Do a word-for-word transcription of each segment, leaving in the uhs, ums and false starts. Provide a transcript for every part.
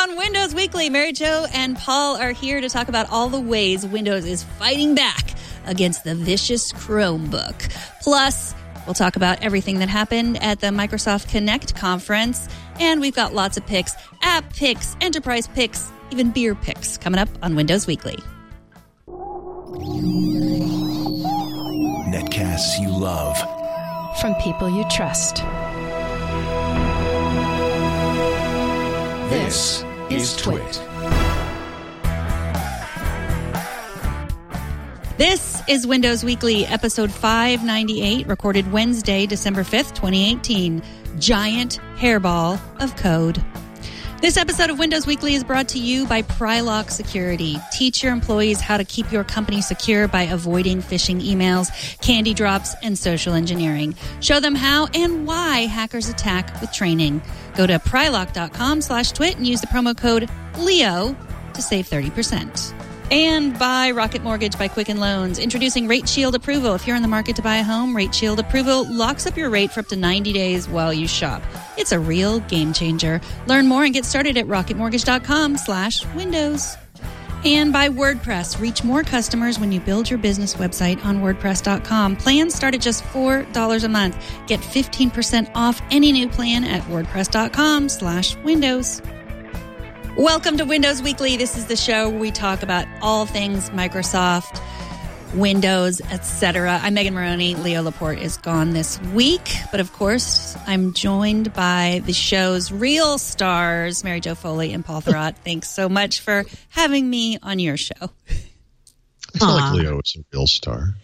on Windows Weekly. Mary Jo and Paul are here to talk about all the ways Windows is fighting back against the vicious Chromebook. Plus, we'll talk about everything that happened at the Microsoft Connect conference. And we've got lots of picks, app picks, enterprise picks, even beer picks coming up on Windows Weekly. Netcasts you love. From people you trust. This is Twit. This is Windows Weekly, episode five ninety-eight, recorded Wednesday, December fifth, twenty eighteen. Giant hairball of code. This episode of Windows Weekly is brought to you by Prylock Security. Teach your employees how to keep your company secure by avoiding phishing emails, candy drops, and social engineering. Show them how and why hackers attack with training. Go to prylock.com slash twit and use the promo code Leo to save thirty percent. And by Rocket Mortgage by Quicken Loans, introducing Rate Shield Approval. If you're in the market to buy a home, Rate Shield Approval locks up your rate for up to ninety days while you shop. It's a real game changer. Learn more and get started at rocketmortgage.com slash windows. And by WordPress, reach more customers when you build your business website on WordPress dot com. Plans start at just four dollars a month. Get fifteen percent off any new plan at WordPress.com slash windows. Welcome to Windows Weekly. This is the show where we talk about all things Microsoft, Windows, et cetera. I'm Megan Maroney. Leo Laporte is gone this week. But of course, I'm joined by the show's real stars, Mary Jo Foley and Paul Thurrott. Thanks so much for having me on your show. It's not like Leo is a real star.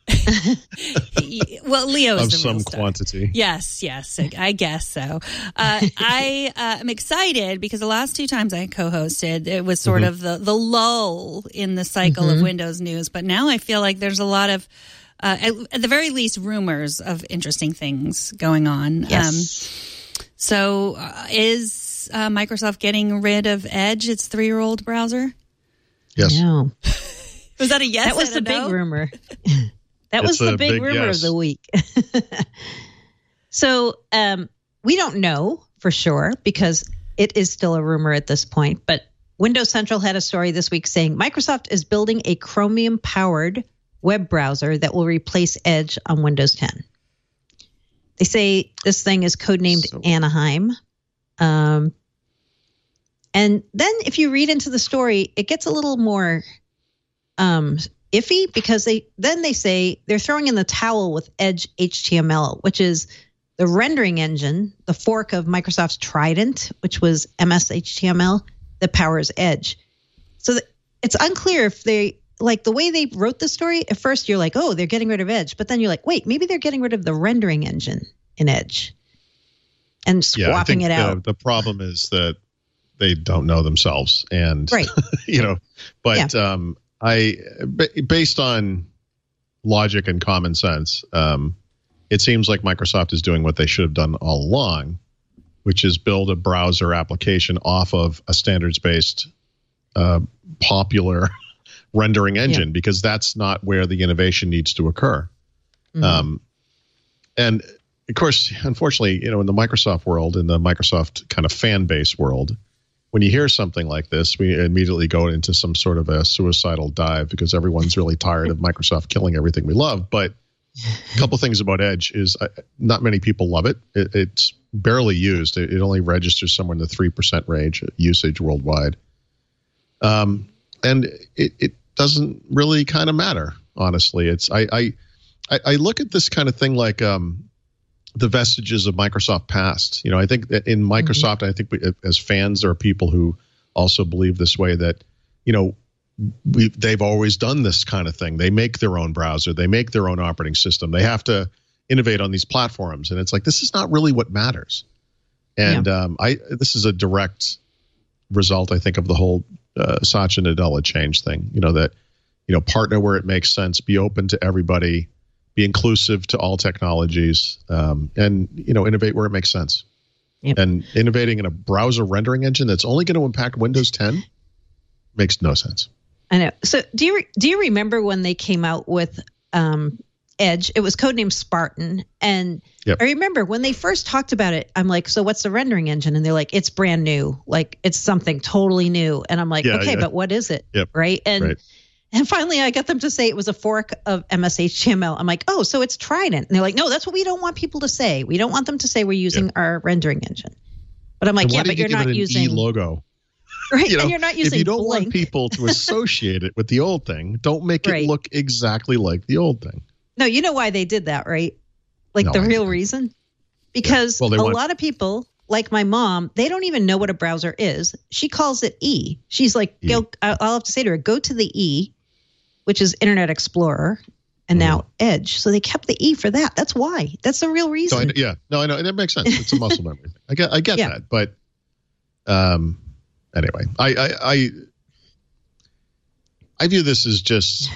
Well, Leo is of the some real star. quantity. Yes, yes, I guess so. Uh, I uh, am excited because the last two times I co-hosted, it was sort mm-hmm. of the, the lull in the cycle mm-hmm. of Windows news. But now I feel like there's a lot of, uh, at, at the very least, rumors of interesting things going on. Yes. Um, so uh, is uh, Microsoft getting rid of Edge, its three-year-old browser? Yes. No. Was that a yes? That was the no? big rumor. That It's was the a big, big rumor yes. of the week. So um, we don't know for sure because it is still a rumor at this point. But Windows Central had a story this week saying Microsoft is building a Chromium-powered web browser that will replace Edge on Windows ten. They say this thing is codenamed so. Anaheim. Um, and then if you read into the story, it gets a little more um iffy because they then they say they're throwing in the towel with Edge H T M L, which is the rendering engine, the fork of Microsoft's Trident, which was M S H T M L that powers Edge. So the, it's unclear if they like the way they wrote the story. At first, you're like, oh, they're getting rid of Edge, but then you're like, wait, maybe they're getting rid of the rendering engine in Edge and swapping yeah, I think it out. The, the problem is that they don't know themselves, and right. you know, but. Yeah. um I, based on logic and common sense, um, it seems like Microsoft is doing what they should have done all along, which is build a browser application off of a standards-based, uh, popular rendering engine, yeah. because that's not where the innovation needs to occur. Mm-hmm. Um, and of course, unfortunately, you know, in the Microsoft world, in the Microsoft kind of fan base world, when you hear something like this, we immediately go into some sort of a suicidal dive because everyone's really tired of Microsoft killing everything we love. But a couple things about Edge is uh, not many people love it. it it's barely used. It, it only registers somewhere in the three percent range usage worldwide. Um, and it, it doesn't really kind of matter, honestly. It's I, I I look at this kind of thing like um, the vestiges of Microsoft past. You know, I think that in Microsoft, mm-hmm. I think we, as fans, there are people who also believe this way that, you know, we, they've always done this kind of thing. They make their own browser. They make their own operating system. They have to innovate on these platforms. And it's like, this is not really what matters. And yeah. um, I this is a direct result, I think, of the whole uh, Satya Nadella change thing. You know, that, you know, partner where it makes sense, be open to everybody, be inclusive to all technologies, um, and, you know, innovate where it makes sense. Yep. And innovating in a browser rendering engine that's only going to impact Windows ten makes no sense. I know. So do you do you remember when they came out with um, Edge. It was codenamed Spartan. And yep. I remember when they first talked about it, I'm like, so what's the rendering engine? And they're like, it's brand new. Like, it's something totally new. And I'm like, yeah, okay, yeah. but what is it? Yep. Right. And right. and finally, I got them to say it was a fork of M S H T M L. I'm like, oh, so it's Trident. And they're like, no, that's what we don't want people to say. We don't want them to say we're using yep. our rendering engine. But I'm like, yeah, but you're not using E logo. Right. You know, and you're not using if you don't Blink. want people to associate it with the old thing, don't make it right. look exactly like the old thing. No, you know why they did that, right? Like no, the I real didn't. reason? Because yeah. well, a want- lot of people, like my mom, they don't even know what a browser is. She calls it E. She's like, E. go, I'll have to say to her, go to the E, which is Internet Explorer, and now mm. Edge. So they kept the E for that. That's why. That's the real reason. No, I, yeah. No, I know. That makes sense. It's a muscle memory thing. I get, I get yeah. that. But um, anyway, I, I, I, I view this as just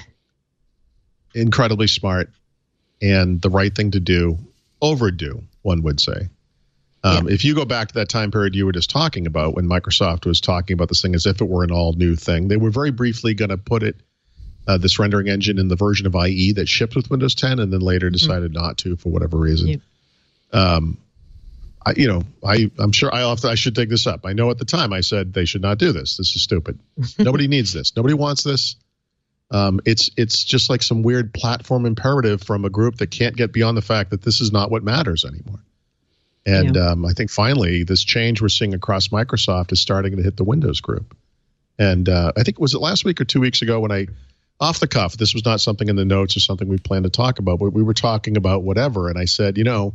incredibly smart and the right thing to do. Overdue, one would say. Um, yeah. If you go back to that time period you were just talking about, when Microsoft was talking about this thing as if it were an all new thing, they were very briefly going to put it, uh, this rendering engine, in the version of I E that shipped with Windows ten, and then later decided mm-hmm. not to for whatever reason. Yeah. Um, I, you know, I, I'm sure I, to, I should dig this up. I know at the time I said they should not do this. This is stupid. Nobody needs this. Nobody wants this. Um, it's it's just like some weird platform imperative from a group that can't get beyond the fact that this is not what matters anymore. And yeah. um, I think finally this change we're seeing across Microsoft is starting to hit the Windows group. And uh, I think, was it last week or two weeks ago when I, off the cuff, this was not something in the notes or something we planned to talk about, but we were talking about whatever. And I said, you know,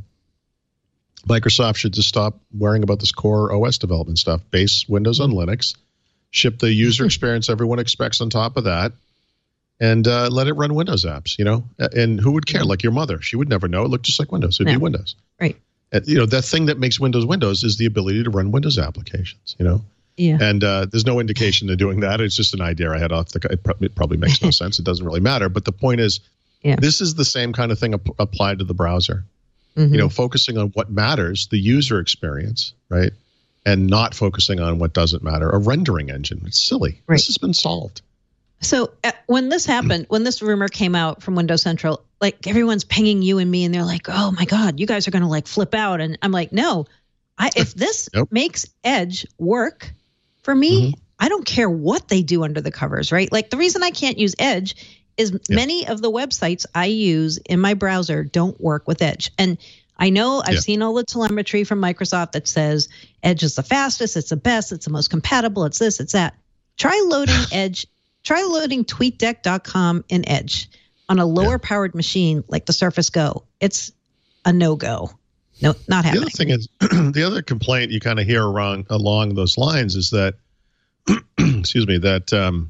Microsoft should just stop worrying about this core O S development stuff. Base Windows on Linux, ship the user experience everyone expects on top of that, and uh, let it run Windows apps, you know? And who would care? Like your mother. She would never know. It looked just like Windows. It'd no. be Windows. Right. And, you know, the thing that makes Windows Windows is the ability to run Windows applications, you know? Yeah. And uh, there's no indication of doing that. It's just an idea I had off the it probably, it probably makes no sense. It doesn't really matter. But the point is, yeah. this is the same kind of thing ap- applied to the browser. Mm-hmm. You know, focusing on what matters, the user experience, right? And not focusing on what doesn't matter. A rendering engine. It's silly. Right. This has been solved. So uh, when this happened, when this rumor came out from Windows Central, like everyone's pinging you and me, and they're like, "Oh my God, you guys are going to like flip out." And I'm like, "No, I, if this nope. makes Edge work for me, mm-hmm. I don't care what they do under the covers, right? Like the reason I can't use Edge is yeah. many of the websites I use in my browser don't work with Edge. And I know I've yeah. seen all the telemetry from Microsoft that says Edge is the fastest, it's the best, it's the most compatible, it's this, it's that. Try loading Edge, try loading TweetDeck dot com in Edge on a lower yeah. powered machine like the Surface Go. It's a no-go. No, not happening. The other thing is, the other complaint you kind of hear around, along those lines is that, excuse me, that, um,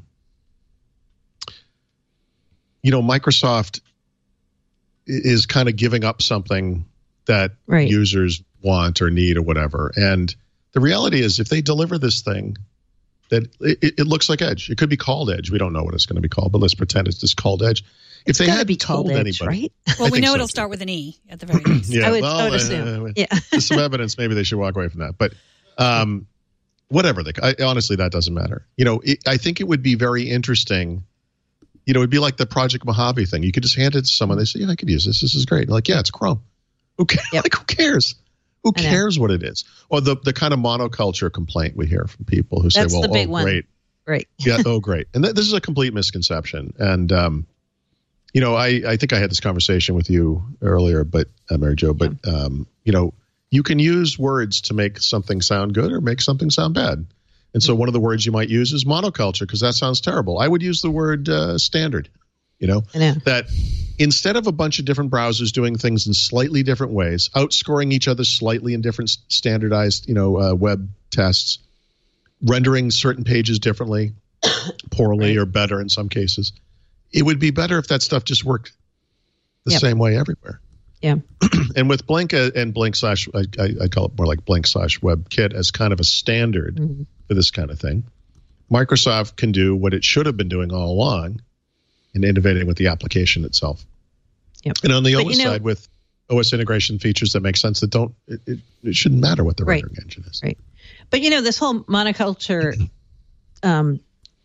you know, Microsoft is kind of giving up something that right. users want or need or whatever. And the reality is, if they deliver this thing, that it, it looks like Edge. It could be called Edge. We don't know what it's going to be called, but let's pretend it's just called Edge. If it's they had be told anybody, right? Well, we know so it'll too. start with an E at the very least. yeah, I would, well, I would uh, assume. uh, yeah. There's some evidence. Maybe they should walk away from that. But um, whatever. They, I, honestly, that doesn't matter. You know, it, I think it would be very interesting. You know, it'd be like the Project Mojave thing. You could just hand it to someone. They say, yeah, I could use this. This is great. Like, yeah, it's Chrome. Who cares? Yep. Like, who cares? Who cares what it is? Or the, the kind of monoculture complaint we hear from people who That's say, well, the big oh, one. great. Right. yeah. Oh, great. And th- this is a complete misconception. And, um, you know, I, I think I had this conversation with you earlier, but uh, Mary Jo, but, yeah. um, you know, you can use words to make something sound good or make something sound bad. And so one of the words you might use is monoculture, because that sounds terrible. I would use the word uh, standard, you know, I know, that instead of a bunch of different browsers doing things in slightly different ways, outscoring each other slightly in different standardized, you know, uh, web tests, rendering certain pages differently, poorly right. or better in some cases, it would be better if that stuff just worked the yep. same way everywhere. Yeah. And with Blink and Blink slash, I, I, I call it more like Blink slash WebKit as kind of a standard mm-hmm. for this kind of thing, Microsoft can do what it should have been doing all along in innovating with the application itself. Yep. And on the but O S you know, side, with O S integration features that make sense, that don't, it, it, it shouldn't matter what the right. rendering engine is. Right. But, you know, this whole monoculture um,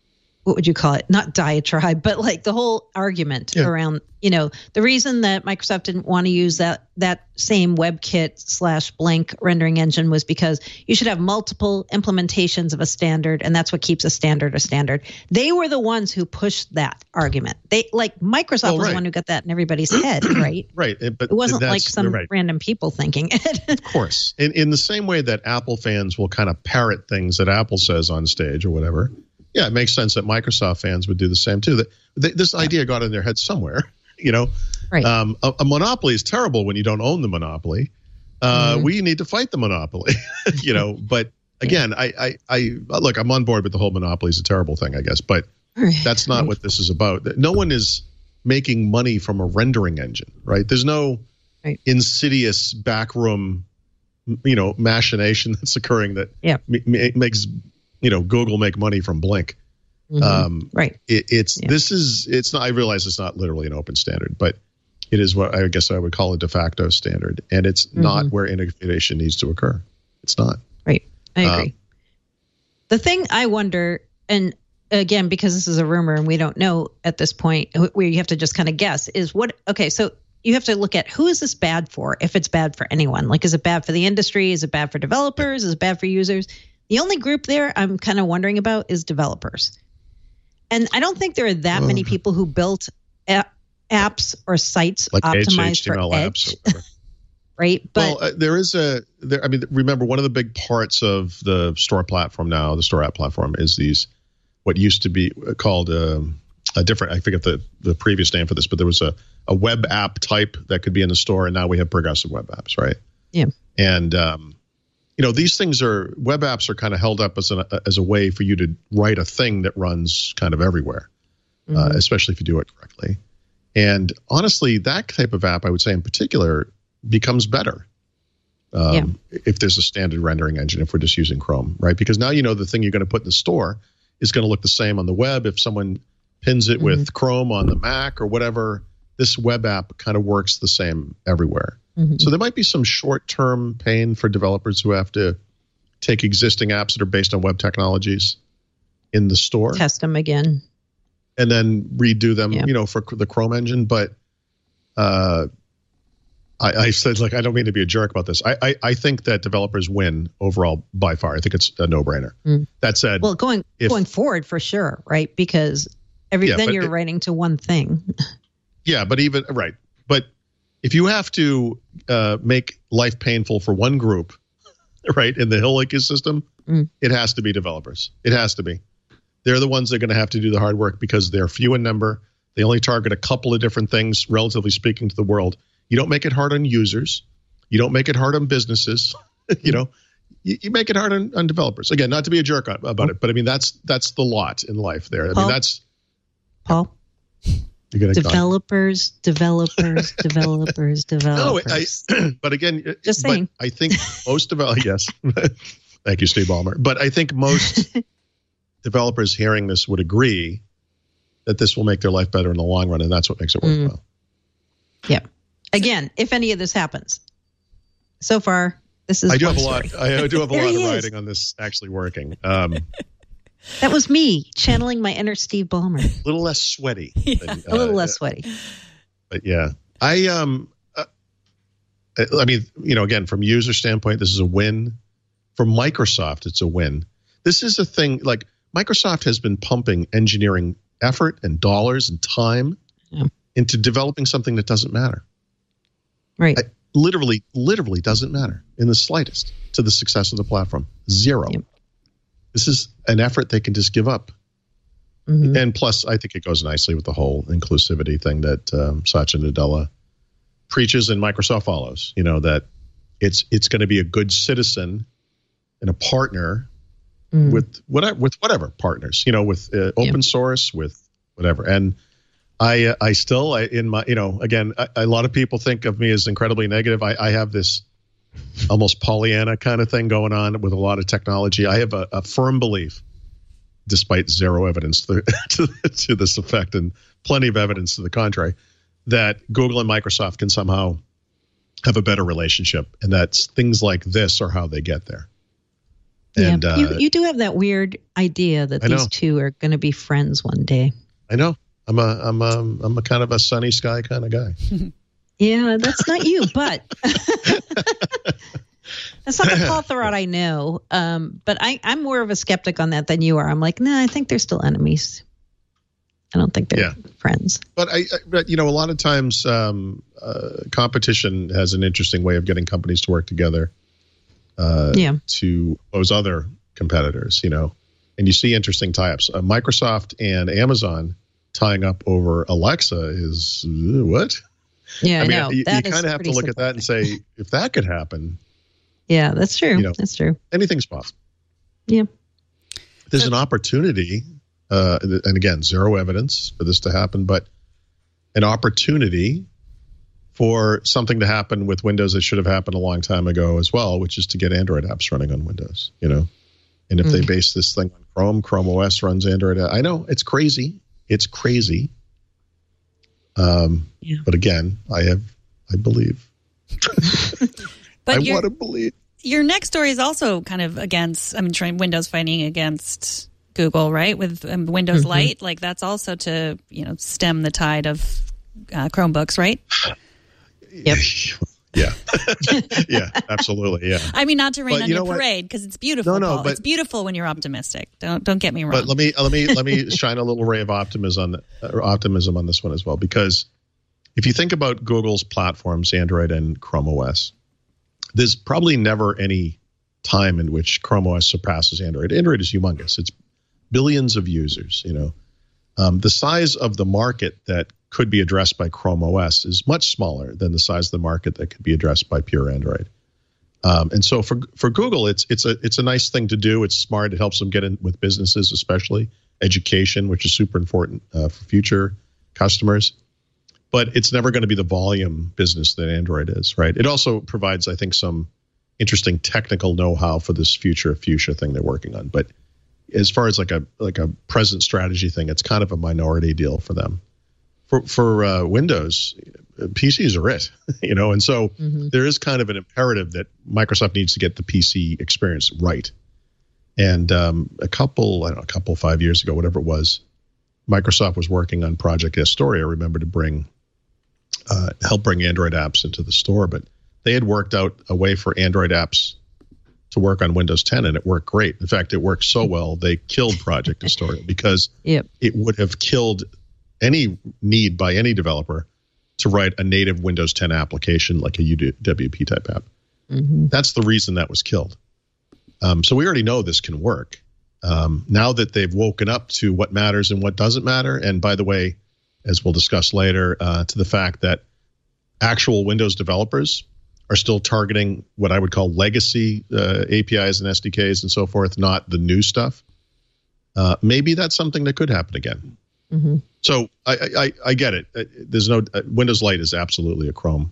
what would you call it? Not diatribe, but like the whole argument yeah. around, you know, the reason that Microsoft didn't want to use that that same WebKit slash blank rendering engine was because you should have multiple implementations of a standard, and that's what keeps a standard a standard. They were the ones who pushed that argument. They like Microsoft oh, was right. the one who got that in everybody's head, right? Right. But it wasn't like some right. random people thinking it. Of course. In in the same way that Apple fans will kind of parrot things that Apple says on stage or whatever. Yeah, it makes sense that Microsoft fans would do the same too. That they, this idea got in their head somewhere, you know. Right. Um, a, a monopoly is terrible when you don't own the monopoly. Uh, mm-hmm. We need to fight the monopoly, you know. But again, I, I, I look, I'm on board with the whole monopoly is a terrible thing, I guess. But that's not right. what this is about. No one is making money from a rendering engine, right? There's no right. insidious backroom, you know, machination that's occurring that yeah. m- makes. You know, Google make money from Blink. Mm-hmm. Um, right. It, it's yeah. this is it's not. I realize it's not literally an open standard, but it is what I guess I would call a de facto standard, and it's mm-hmm. not where innovation needs to occur. It's not. Right. I agree. Um, the thing I wonder, and again, because this is a rumor and we don't know at this point, where you have to just kind of guess, is what? Okay, so you have to look at who is this bad for? If it's bad for anyone, like is it bad for the industry? Is it bad for developers? Is it bad for users? The only group there I'm kind of wondering about is developers. And I don't think there are that oh. many people who built a- apps or sites like optimized H T M L for apps Edge. Right? But well, uh, there is a, there, I mean, remember one of the big parts of the store platform now, the store app platform, is these, what used to be called a, a different, I forget the, the previous name for this, but there was a, a web app type that could be in the store, and now we have progressive web apps, right? Yeah. And, um, you know, these things are, web apps are kind of held up as a, as a way for you to write a thing that runs kind of everywhere, mm-hmm. uh, especially if you do it correctly. And honestly, that type of app, I would say in particular, becomes better um, yeah. if there's a standard rendering engine, if we're just using Chrome, right? Because now you know the thing you're going to put in the store is going to look the same on the web. If someone pins it mm-hmm. with Chrome on the Mac or whatever, this web app kind of works the same everywhere. Mm-hmm. So there might be some short-term pain for developers who have to take existing apps that are based on web technologies in the store, test them again, and then redo them, yeah. you know, for the Chrome engine. But uh, I, I said, like, I don't mean to be a jerk about this. I, I, I think that developers win overall by far. I think it's a no-brainer. Mm. That said, well, going if, going forward for sure, right? Because every yeah, then you're it, writing to one thing. Yeah, but even right, but. If you have to uh, make life painful for one group, right, in the Hill ecosystem, mm. it has to be developers. It has to be. They're the ones that are going to have to do the hard work because they're few in number. They only target a couple of different things, relatively speaking, to the world. You don't make it hard on users. You don't make it hard on businesses. you know, you, you make it hard on, on developers. Again, not to be a jerk about oh. it, but I mean, that's that's the lot in life there. I Paul? mean, that's... Paul? Developers, developers, developers, developers. No, I, but again, just saying. But I think most developers, yes. Thank you, Steve Ballmer. But I think most developers hearing this would agree that this will make their life better in the long run, and that's what makes it worthwhile. Mm. Yeah. Again, if any of this happens, so far this is. I do have a story. lot. I do have a lot of writing on this actually working. Um, That was me channeling my inner Steve Ballmer. A little less sweaty. Yeah. Than, uh, a little less sweaty. But yeah, I um, uh, I mean, you know, again, from user standpoint, this is a win. For Microsoft, it's a win. This is a thing like Microsoft has been pumping engineering effort and dollars and time yeah. into developing something that doesn't matter. Right. I, literally, literally doesn't matter in the slightest to the success of the platform. Zero. Yep. This is an effort they can just give up. Mm-hmm. And plus, I think it goes nicely with the whole inclusivity thing that um, Satya Nadella preaches and Microsoft follows. You know, that it's it's going to be a good citizen and a partner mm. with whatever with whatever partners. You know, with uh, open yeah. source, with whatever. And I uh, I still I, in my you know again I, a lot of people think of me as incredibly negative. I, I have this almost Pollyanna kind of thing going on with a lot of technology. I have a, a firm belief, despite zero evidence to, to, to this effect and plenty of evidence to the contrary, that Google and Microsoft can somehow have a better relationship, and that things like this are how they get there. And yeah, uh, you, you do have that weird idea that I these know. two are going to be friends one day. I know. I'm a I'm a I'm a kind of a sunny sky kind of guy. Yeah, that's not you, but that's not the Paul Thurrott I know. Um, but I, I'm more of a skeptic on that than you are. I'm like, nah, I think they're still enemies. I don't think they're Yeah. friends. But I, I but you know, a lot of times um, uh, competition has an interesting way of getting companies to work together. Uh, Yeah. To those other competitors, you know, and you see interesting tie-ups. Uh, Microsoft and Amazon tying up over Alexa is uh, what? Yeah, I mean, know. you, you That is kind of have to pretty look at that and say, if that could happen, Yeah, that's true. you know, That's true. anything's possible. Yeah. There's an opportunity, uh, and again, zero evidence for this to happen, but an opportunity for something to happen with Windows that should have happened a long time ago as well, which is to get Android apps running on Windows, you know? And if Mm. they base this thing on Chrome, Chrome O S runs Android. I know it's crazy. It's crazy. Um, Yeah. But again, I have, I believe. But I your, want to believe. your next story is also kind of against, I mean, trying Windows fighting against Google, right? With um, Windows Mm-hmm. Lite, like that's also to, you know, stem the tide of uh, Chromebooks, right? Yep. Yeah. Yeah, absolutely. Yeah. I mean, not to rain But on you your know what? parade because it's beautiful. No, no, Paul. but- It's beautiful when you're optimistic. Don't don't get me wrong. But let me let me let me shine a little ray of optimism on uh, optimism on this one as well, because if you think about Google's platforms, Android and Chrome O S, there's probably never any time in which Chrome O S surpasses Android. Android is humongous; it's billions of users. You know, um, the size of the market that could be addressed by Chrome O S is much smaller than the size of the market that could be addressed by pure Android. Um, and so for for Google, it's it's a it's a nice thing to do. It's smart. It helps them get in with businesses, especially education, which is super important uh, for future customers. But it's never going to be the volume business that Android is, right? It also provides, I think, some interesting technical know-how for this future Fuchsia thing they're working on. But as far as like a like a present strategy thing, it's kind of a minority deal for them. For for uh, Windows, P Cs are it, you know, and so Mm-hmm. there is kind of an imperative that Microsoft needs to get the P C experience right. And um, a couple, I don't know, a couple five years ago, whatever it was, Microsoft was working on Project Astoria. I remember to bring uh, help bring Android apps into the store, but they had worked out a way for Android apps to work on Windows ten, and it worked great. In fact, it worked so well they killed Project Astoria because Yep. it would have killed any need by any developer to write a native Windows ten application like a U W P type app. Mm-hmm. That's the reason that was killed. Um, so we already know this can work. Um, now that they've woken up to what matters and what doesn't matter, and by the way, as we'll discuss later, uh, to the fact that actual Windows developers are still targeting what I would call legacy uh, A P Is and S D Ks and so forth, not the new stuff. Uh, maybe that's something that could happen again. Mm-hmm. So I, I, I get it. Uh, There's no uh, Windows Lite is absolutely a Chrome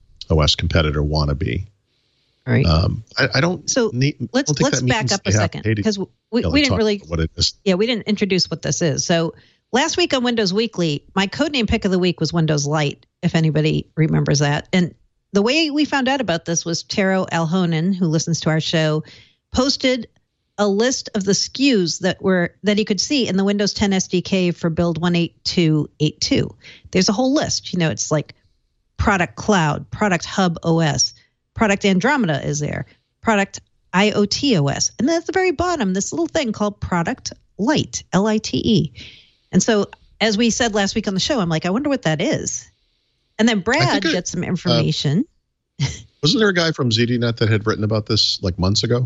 O S competitor wannabe. All right. Um, I, I don't. So need, let's don't think let's that back means up a they have second to- because we, we Yeah, we let's didn't talk really about what it is. yeah we didn't introduce what this is. So last week on Windows Weekly, my codename pick of the week was Windows Lite, if anybody remembers that. And the way we found out about this was Taro Alhonen, who listens to our show, posted a list of the S K Us that were that he could see in the Windows ten S D K for build one eight two eight two. There's a whole list. You know, it's like Product Cloud, Product Hub O S, Product Andromeda is there, Product IoT O S. And then at the very bottom, this little thing called Product Lite, L I T E. And so, as we said last week on the show, I'm like, I wonder what that is. And then Brad it- gets some information. Wasn't there a guy from Z D Net that had written about this like months ago?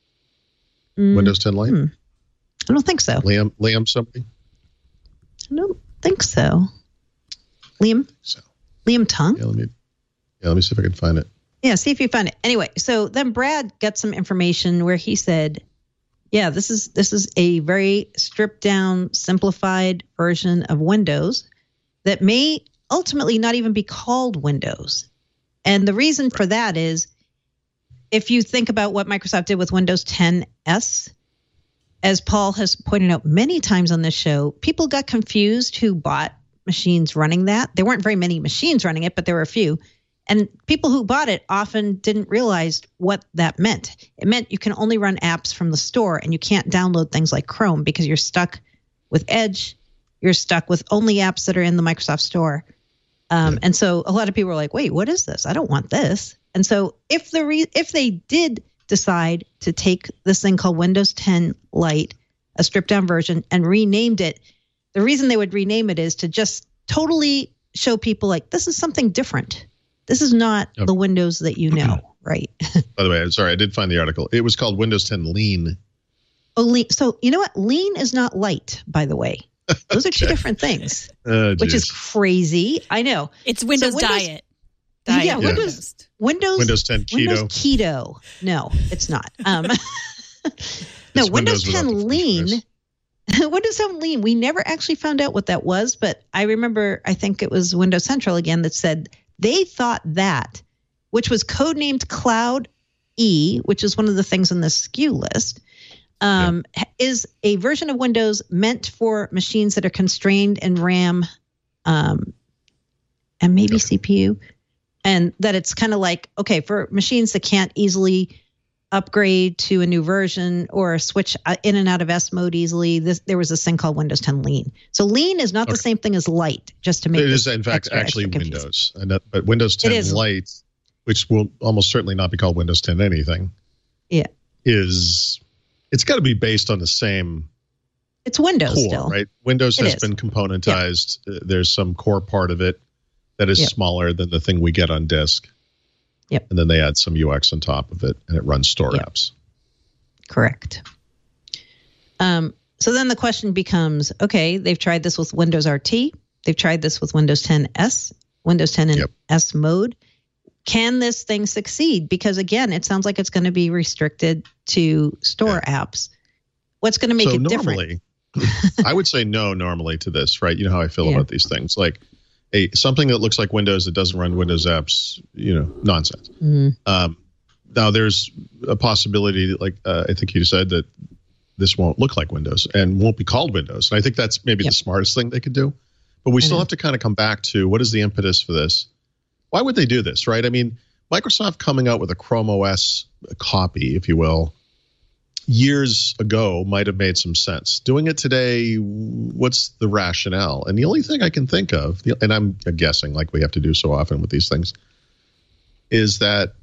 Mm, Windows ten Lite? hmm. I don't think so. Liam, Liam somebody? I don't think so. Liam? So, Liam Tung? yeah, let me, yeah, let me see if I can find it. Yeah, see if you find it. Anyway, so then Brad got some information where he said, yeah, this is this is a very stripped down, simplified version of Windows that may ultimately not even be called Windows. And the reason for that is if you think about what Microsoft did with Windows ten S, as Paul has pointed out many times on this show, people got confused who bought machines running that. There weren't very many machines running it, but there were a few. And people who bought it often didn't realize what that meant. It meant you can only run apps from the store and you can't download things like Chrome because you're stuck with Edge. You're stuck with only apps that are in the Microsoft Store. Um, and so a lot of people are like, wait, what is this? I don't want this. And so if the re- if they did decide to take this thing called Windows ten Lite, a stripped down version, and renamed it, the reason they would rename it is to just totally show people like, this is something different. This is not yep. the Windows that you know, right? By the way, I'm sorry, I did find the article. It was called Windows ten Lean. Oh, lean. So you know what? Lean is not light, by the way. Those are two different things, oh, which is crazy. I know. It's Windows, so Windows Diet. Diet. Yeah, Windows, yeah. Windows. Windows ten Keto. Windows Keto. No, it's not. Um, no, it's Windows, Windows ten Lean. Windows ten Lean. We never actually found out what that was, but I remember. I think it was Windows Central again that said they thought that, which was codenamed Cloud E, which is one of the things on the S K U list. Um, yeah. is a version of Windows meant for machines that are constrained in RAM um, and maybe okay. C P U. And that it's kind of like, okay, for machines that can't easily upgrade to a new version or switch in and out of S mode easily, this, there was this thing called Windows ten Lean. So Lean is not okay. the same thing as Light, just to make it is, in fact, extra, actually extra Windows. And that, but Windows ten Lite, which will almost certainly not be called Windows ten anything, yeah, is... It's got to be based on the same It's Windows core, still. Right? Windows it has is. been componentized. Yep. There's some core part of it that is yep. smaller than the thing we get on disk. Yep. And then they add some U X on top of it, and it runs store yep. apps. Correct. Um, so then the question becomes, okay, they've tried this with Windows R T. They've tried this with Windows ten S, Windows ten in yep. S mode. Can this thing succeed? Because again, it sounds like it's going to be restricted to store yeah. apps. What's going to make so it normally, different? I would say no normally to this, right? You know how I feel yeah. about these things. Like a something that looks like Windows that doesn't run Windows apps, you know, nonsense. Mm-hmm. Um, now there's a possibility, like uh, I think you said, that this won't look like Windows and won't be called Windows. And I think that's maybe yep. the smartest thing they could do. But we I still know. have to kind of come back to what is the impetus for this? Why would they do this, right? I mean, Microsoft coming out with a Chrome O S copy, if you will, years ago might have made some sense. Doing it today, what's the rationale? And the only thing I can think of, and I'm guessing like we have to do so often with these things, is that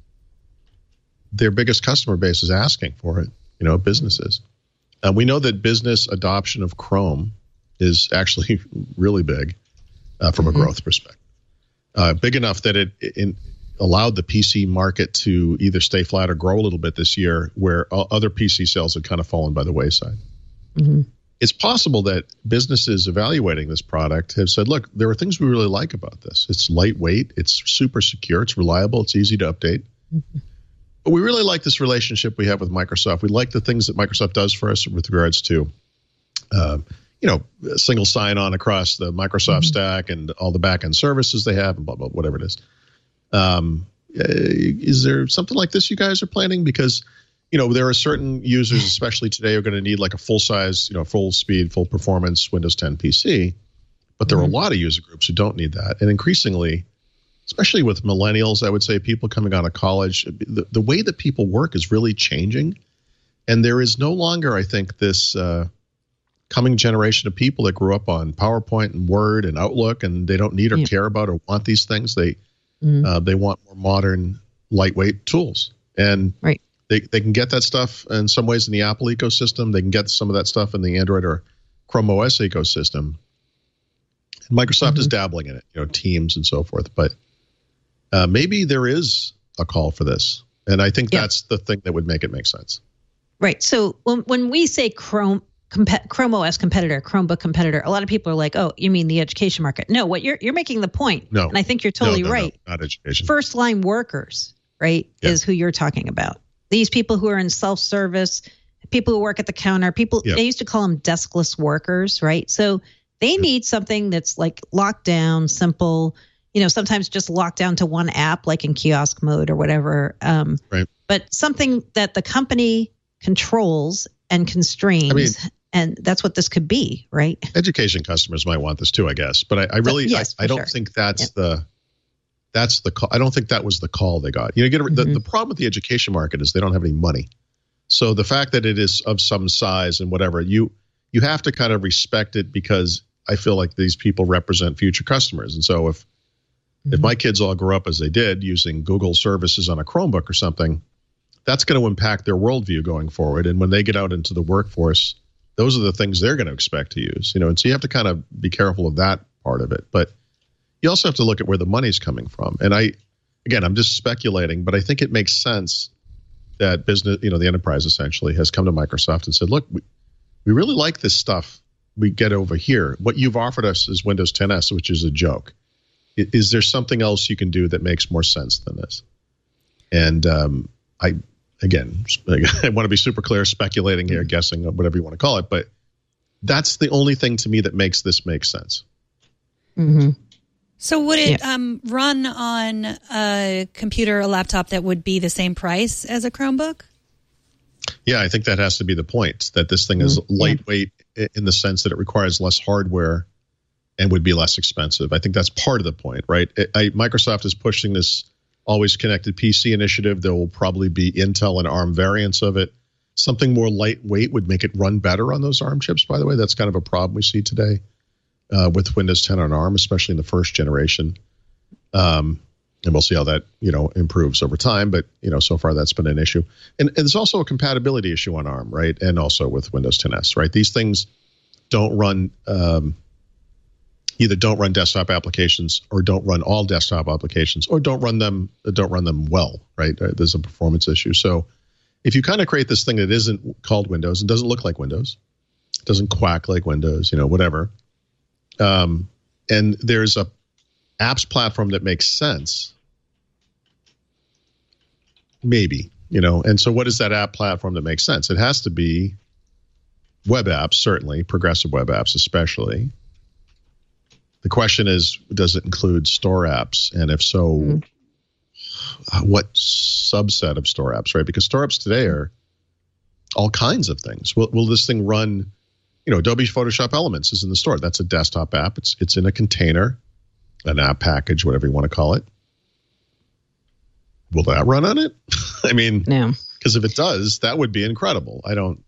their biggest customer base is asking for it, you know, businesses. And we know that business adoption of Chrome is actually really big uh, from mm-hmm. a growth perspective. Uh, big enough that it, it allowed the P C market to either stay flat or grow a little bit this year, where other P C sales had kind of fallen by the wayside. Mm-hmm. It's possible that businesses evaluating this product have said, look, there are things we really like about this. It's lightweight, it's super secure, it's reliable, it's easy to update. Mm-hmm. But we really like this relationship we have with Microsoft. We like the things that Microsoft does for us with regards to uh, you know, single sign-on across the Microsoft mm-hmm. stack and all the back-end services they have and blah, blah, whatever it is. Um, is there something like this you guys are planning? Because, you know, there are certain users, especially today, who are going to need like a full-size, you know, full-speed, full-performance Windows ten P C. But there mm-hmm. are a lot of user groups who don't need that. And increasingly, especially with millennials, I would say people coming out of college, the, the way that people work is really changing. And there is no longer, I think, this uh, – coming generation of people that grew up on PowerPoint and Word and Outlook, and they don't need or yeah. care about or want these things. They mm. uh, they want more modern, lightweight tools, and right. they they can get that stuff in some ways in the Apple ecosystem. They can get some of that stuff in the Android or Chrome O S ecosystem. And Microsoft mm-hmm. is dabbling in it, you know, Teams and so forth. But uh, maybe there is a call for this, and I think yeah. that's the thing that would make it make sense. Right. So when when we say Chrome. Comp- Chrome O S competitor, Chromebook competitor. A lot of people are like, "Oh, you mean the education market?" No, what you're you're making the point, no, and I think you're totally no, no, right. No, not education. First line workers, right, yeah. is who you're talking about. These people who are in self-service, people who work at the counter, people yeah. they used to call them deskless workers, right? So they yeah. need something that's like locked down, simple. You know, sometimes just locked down to one app, like in kiosk mode or whatever. Um, right. But something that the company controls and constrains. I mean, and that's what this could be, right? Education customers might want this too, I guess. But I, I really, so, yes, I, I don't sure. think that's yeah. the That's the call. I don't think that was the call they got. You know, get a, mm-hmm. the, the problem with the education market is they don't have any money. So the fact that it is of some size and whatever, you you have to kind of respect it because I feel like these people represent future customers. And so if mm-hmm. if my kids all grew up as they did using Google services on a Chromebook or something, that's going to impact their worldview going forward. And when they get out into the workforce, those are the things they're going to expect to use. You know, and so you have to kind of be careful of that part of it. But you also have to look at where the money's coming from. And I, again, I'm just speculating, but I think it makes sense that business, you know, the enterprise essentially has come to Microsoft and said, look, we, we really like this stuff we get over here. What you've offered us is Windows ten S, which is a joke. Is, is there something else you can do that makes more sense than this? And um, I, again, I want to be super clear, speculating here, guessing, whatever you want to call it, but that's the only thing to me that makes this make sense. Mm-hmm. So would it yeah. um, run on a computer, a laptop that would be the same price as a Chromebook? Yeah, I think that has to be the point, that this thing is mm-hmm. lightweight yeah. in the sense that it requires less hardware and would be less expensive. I think that's part of the point, right? I, Microsoft is pushing this always connected P C initiative. There will probably be Intel and ARM variants of it. Something more lightweight would make it run better on those ARM chips, by the way. That's kind of a problem we see today. Uh, with Windows ten on ARM, especially in the first generation. Um, and we'll see how that, you know, improves over time. But, you know, so far that's been an issue. And, and there's also a compatibility issue on ARM, right? And also with Windows ten S, right? These things don't run, um, either don't run desktop applications or don't run all desktop applications or don't run them, don't run them well, right? There's a performance issue. So if you kind of create this thing that isn't called Windows, it doesn't look like Windows, it doesn't quack like Windows, you know, whatever. Um, and there's a apps platform that makes sense, maybe, you know. And so what is that app platform that makes sense? It has to be web apps, certainly, progressive web apps especially. The question is, does it include store apps? And if so, mm-hmm. what subset of store apps, right? Because store apps today are all kinds of things. Will, will this thing run... You know, Adobe Photoshop Elements is in the store. That's a desktop app. It's it's in a container, an app package, whatever you want to call it. Will that run on it? I mean, no. Because if it does, that would be incredible. I don't.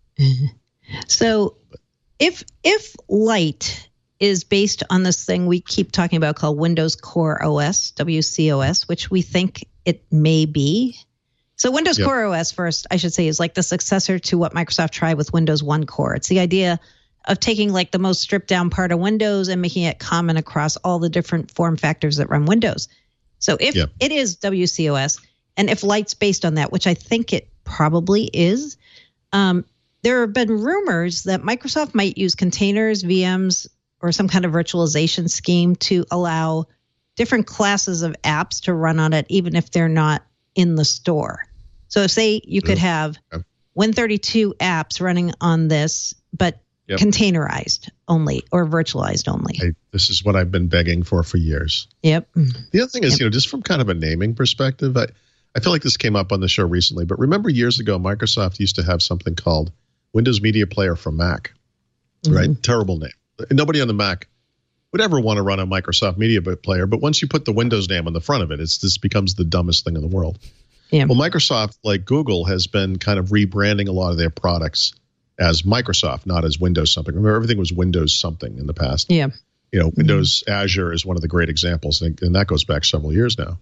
So if if Light is based on this thing we keep talking about called Windows Core O S, W C O S, which we think it may be. So Windows yep. Core O S, first, I should say, is like the successor to what Microsoft tried with Windows One Core. It's the idea of taking like the most stripped down part of Windows and making it common across all the different form factors that run Windows. So if yeah. it is W C O S, and if Light's based on that, which I think it probably is, um, there have been rumors that Microsoft might use containers, V Ms, or some kind of virtualization scheme to allow different classes of apps to run on it, even if they're not in the store. So say you could have yeah. Win thirty-two apps running on this, but Yep. containerized only or virtualized only. I, this is what I've been begging for for years. Yep. The other thing is, yep. you know, just from kind of a naming perspective, I, I feel like this came up on the show recently, but remember years ago, Microsoft used to have something called Windows Media Player for Mac, mm-hmm. right? Terrible name. Nobody on the Mac would ever want to run a Microsoft Media Player, but once you put the Windows name on the front of it, it's this becomes the dumbest thing in the world. Yeah. Well, Microsoft, like Google, has been kind of rebranding a lot of their products as Microsoft, not as Windows something. Remember, everything was Windows something in the past. Yeah. You know, Windows mm-hmm. Azure is one of the great examples, and, and that goes back several years now.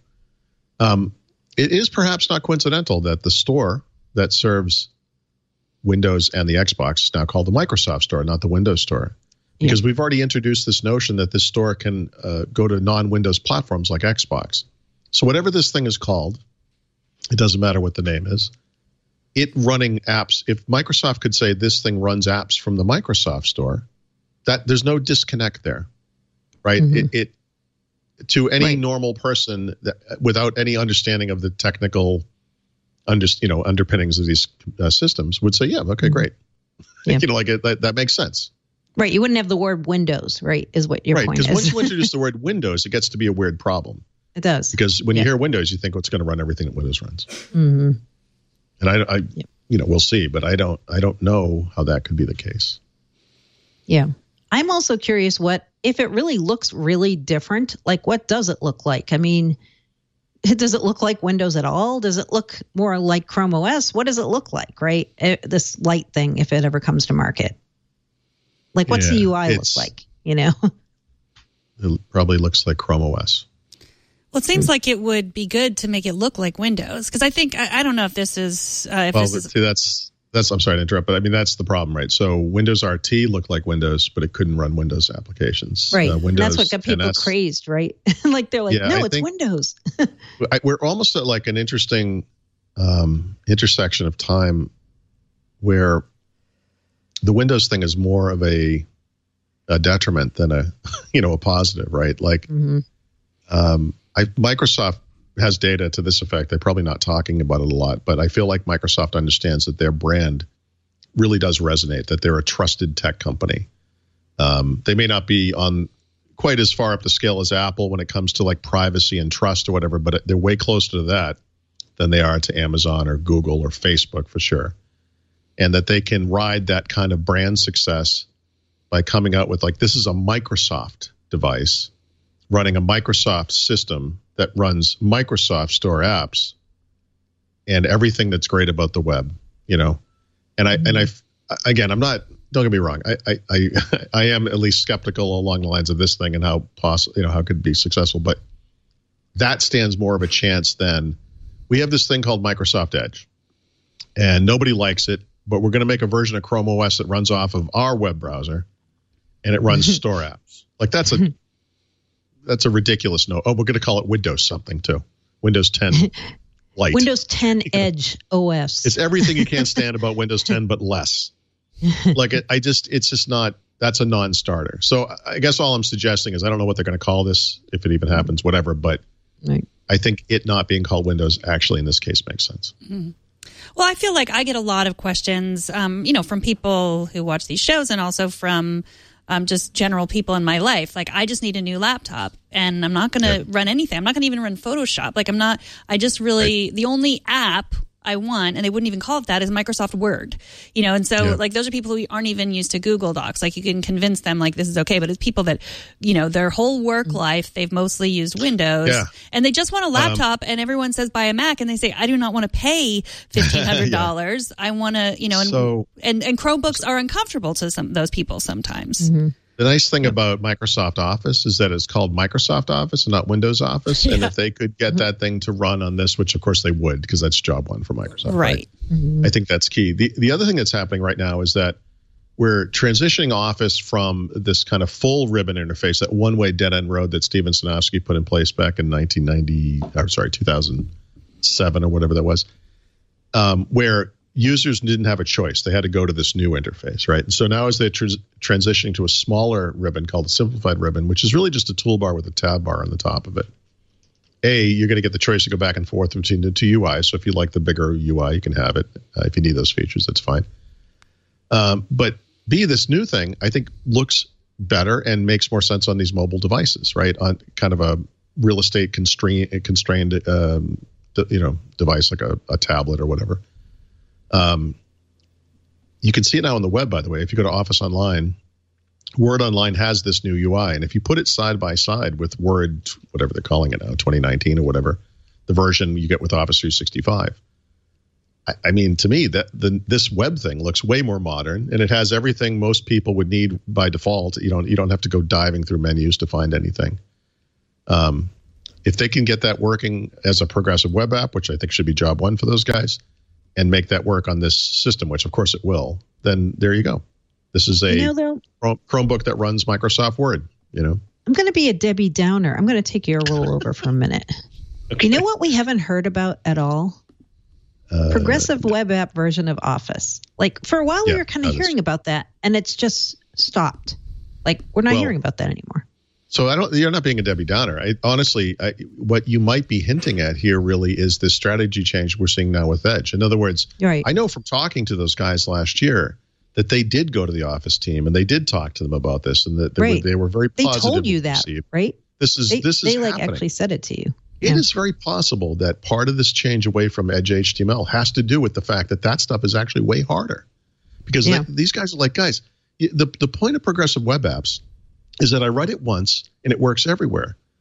Um, it is perhaps not coincidental that the store that serves Windows and the Xbox is now called the Microsoft Store, not the Windows Store. Because yeah. we've already introduced this notion that this store can uh, go to non-Windows platforms like Xbox. So whatever this thing is called, it doesn't matter what the name is, it running apps, if Microsoft could say this thing runs apps from the Microsoft Store, that there's no disconnect there, right? Mm-hmm. It, it to any right. normal person that, without any understanding of the technical under, you know, underpinnings of these uh, systems would say, yeah, okay, mm-hmm. great. Yeah. You know, like it, that, that makes sense. Right. You wouldn't have the word Windows, right, is what your right, point is. Right, because once you introduce the word Windows, it gets to be a weird problem. It does. Because when yeah. you hear Windows, you think, well, it's going to run everything that Windows runs. Mm-hmm. And I, I yeah. you know, we'll see, but I don't, I don't know how that could be the case. Yeah. I'm also curious what, if it really looks really different, like what does it look like? I mean, does it look like Windows at all? Does it look more like Chrome O S? What does it look like, right? It, this light thing, if it ever comes to market. Like, what's yeah, the U I look like, you know? It probably looks like Chrome O S. Well, it seems like it would be good to make it look like Windows, because I think I, I don't know if this is uh, if well, this is see, that's that's I'm sorry to interrupt, but I mean that's the problem, right? So Windows R T looked like Windows, but it couldn't run Windows applications. Right, uh, and Windows, that's what got people crazed, right? Like they're like, yeah, no, I it's think, Windows. I, we're almost at like an interesting um, intersection of time where the Windows thing is more of a a detriment than a you know a positive, right? Like. Mm-hmm. Um, I, Microsoft has data to this effect. They're probably not talking about it a lot, but I feel like Microsoft understands that their brand really does resonate, that they're a trusted tech company. Um, they may not be on quite as far up the scale as Apple when it comes to like privacy and trust or whatever, but they're way closer to that than they are to Amazon or Google or Facebook for sure. And that they can ride that kind of brand success by coming out with like, this is a Microsoft device running a Microsoft system that runs Microsoft Store apps and everything that's great about the web, you know. And I mm-hmm. and I again, I'm not. Don't get me wrong. I I I, I am at least skeptical along the lines of this thing and how possible, you know, how it could be successful. But that stands more of a chance than we have this thing called Microsoft Edge, and nobody likes it. But we're going to make a version of Chrome O S that runs off of our web browser, and it runs store apps. Like that's a That's a ridiculous note. Oh, we're going to call it Windows something too. Windows ten Lite. Windows ten Edge O S. It's everything you can't stand about Windows ten, but less. Like it, I just, it's just not. That's a non-starter. So I guess all I'm suggesting is I don't know what they're going to call this if it even happens, whatever. But right. I think it not being called Windows actually in this case makes sense. Mm-hmm. Well, I feel like I get a lot of questions, um, you know, from people who watch these shows and also from. Um, just general people in my life. Like, I just need a new laptop and I'm not going to yeah. run anything. I'm not going to even run Photoshop. Like, I'm not, I just really, right. the only app I want, and they wouldn't even call it that, is Microsoft Word. You know, and so, yeah. like, those are people who aren't even used to Google Docs. Like, you can convince them, like, this is okay. But it's people that, you know, their whole work mm-hmm. life, they've mostly used Windows. Yeah. And they just want a laptop, um, and everyone says buy a Mac, and they say, I do not want to pay fifteen hundred dollars. yeah. I want to, you know, and, so, and, and Chromebooks are uncomfortable to some those people sometimes. Mm-hmm. The nice thing about Microsoft Office is that it's called Microsoft Office and not Windows Office. Yeah. And if they could get that thing to run on this, which of course they would, because that's job one for Microsoft. Right. right? Mm-hmm. I think that's key. The the other thing that's happening right now is that we're transitioning Office from this kind of full ribbon interface, that one-way dead-end road that Steven Sinofsky put in place back in nineteen ninety, or sorry, two thousand seven or whatever that was, um, where users didn't have a choice. They had to go to this new interface, right? And so now as they're tr- transitioning to a smaller ribbon called the simplified ribbon, which is really just a toolbar with a tab bar on the top of it. A, you're going to get the choice to go back and forth between the two U Is. So if you like the bigger U I, you can have it. Uh, if you need those features, that's fine. Um, but B, this new thing, I think, looks better and makes more sense on these mobile devices, right? On kind of a real estate constrained, constrained um, you know, device like a, a tablet or whatever. Um, you can see it now on the web, by the way. If you go to Office Online, Word Online has this new U I. And if you put it side by side with Word, whatever they're calling it now, twenty nineteen or whatever, the version you get with Office three sixty-five, I, I mean, to me, that the, this web thing looks way more modern, and it has everything most people would need by default. You don't, you don't have to go diving through menus to find anything. Um, if they can get that working as a progressive web app, which I think should be job one for those guys, and make that work on this system, which of course it will, then there you go. This is a you know, though, Chromebook that runs Microsoft Word, you know. I'm going to be a Debbie Downer. I'm going to take your role over for a minute. Okay. You know what we haven't heard about at all? Uh, Progressive no. web app version of Office. Like, for a while yeah, we were kind of hearing is. about that, and it's just stopped. Like, we're not well, hearing about that anymore. So I don't. You're not being a Debbie Downer. I, honestly, I, what you might be hinting at here really is this strategy change we're seeing now with Edge. In other words, right. I know from talking to those guys last year that they did go to the Office team and they did talk to them about this, and that they, right. were, they were very positive. They told you that, received. right? This is they, this is they like happening. actually said it to you. It yeah. is very possible that part of this change away from Edge H T M L has to do with the fact that that stuff is actually way harder, because yeah. they, these guys are like, guys, the the point of progressive web apps is that I write it once and it works everywhere.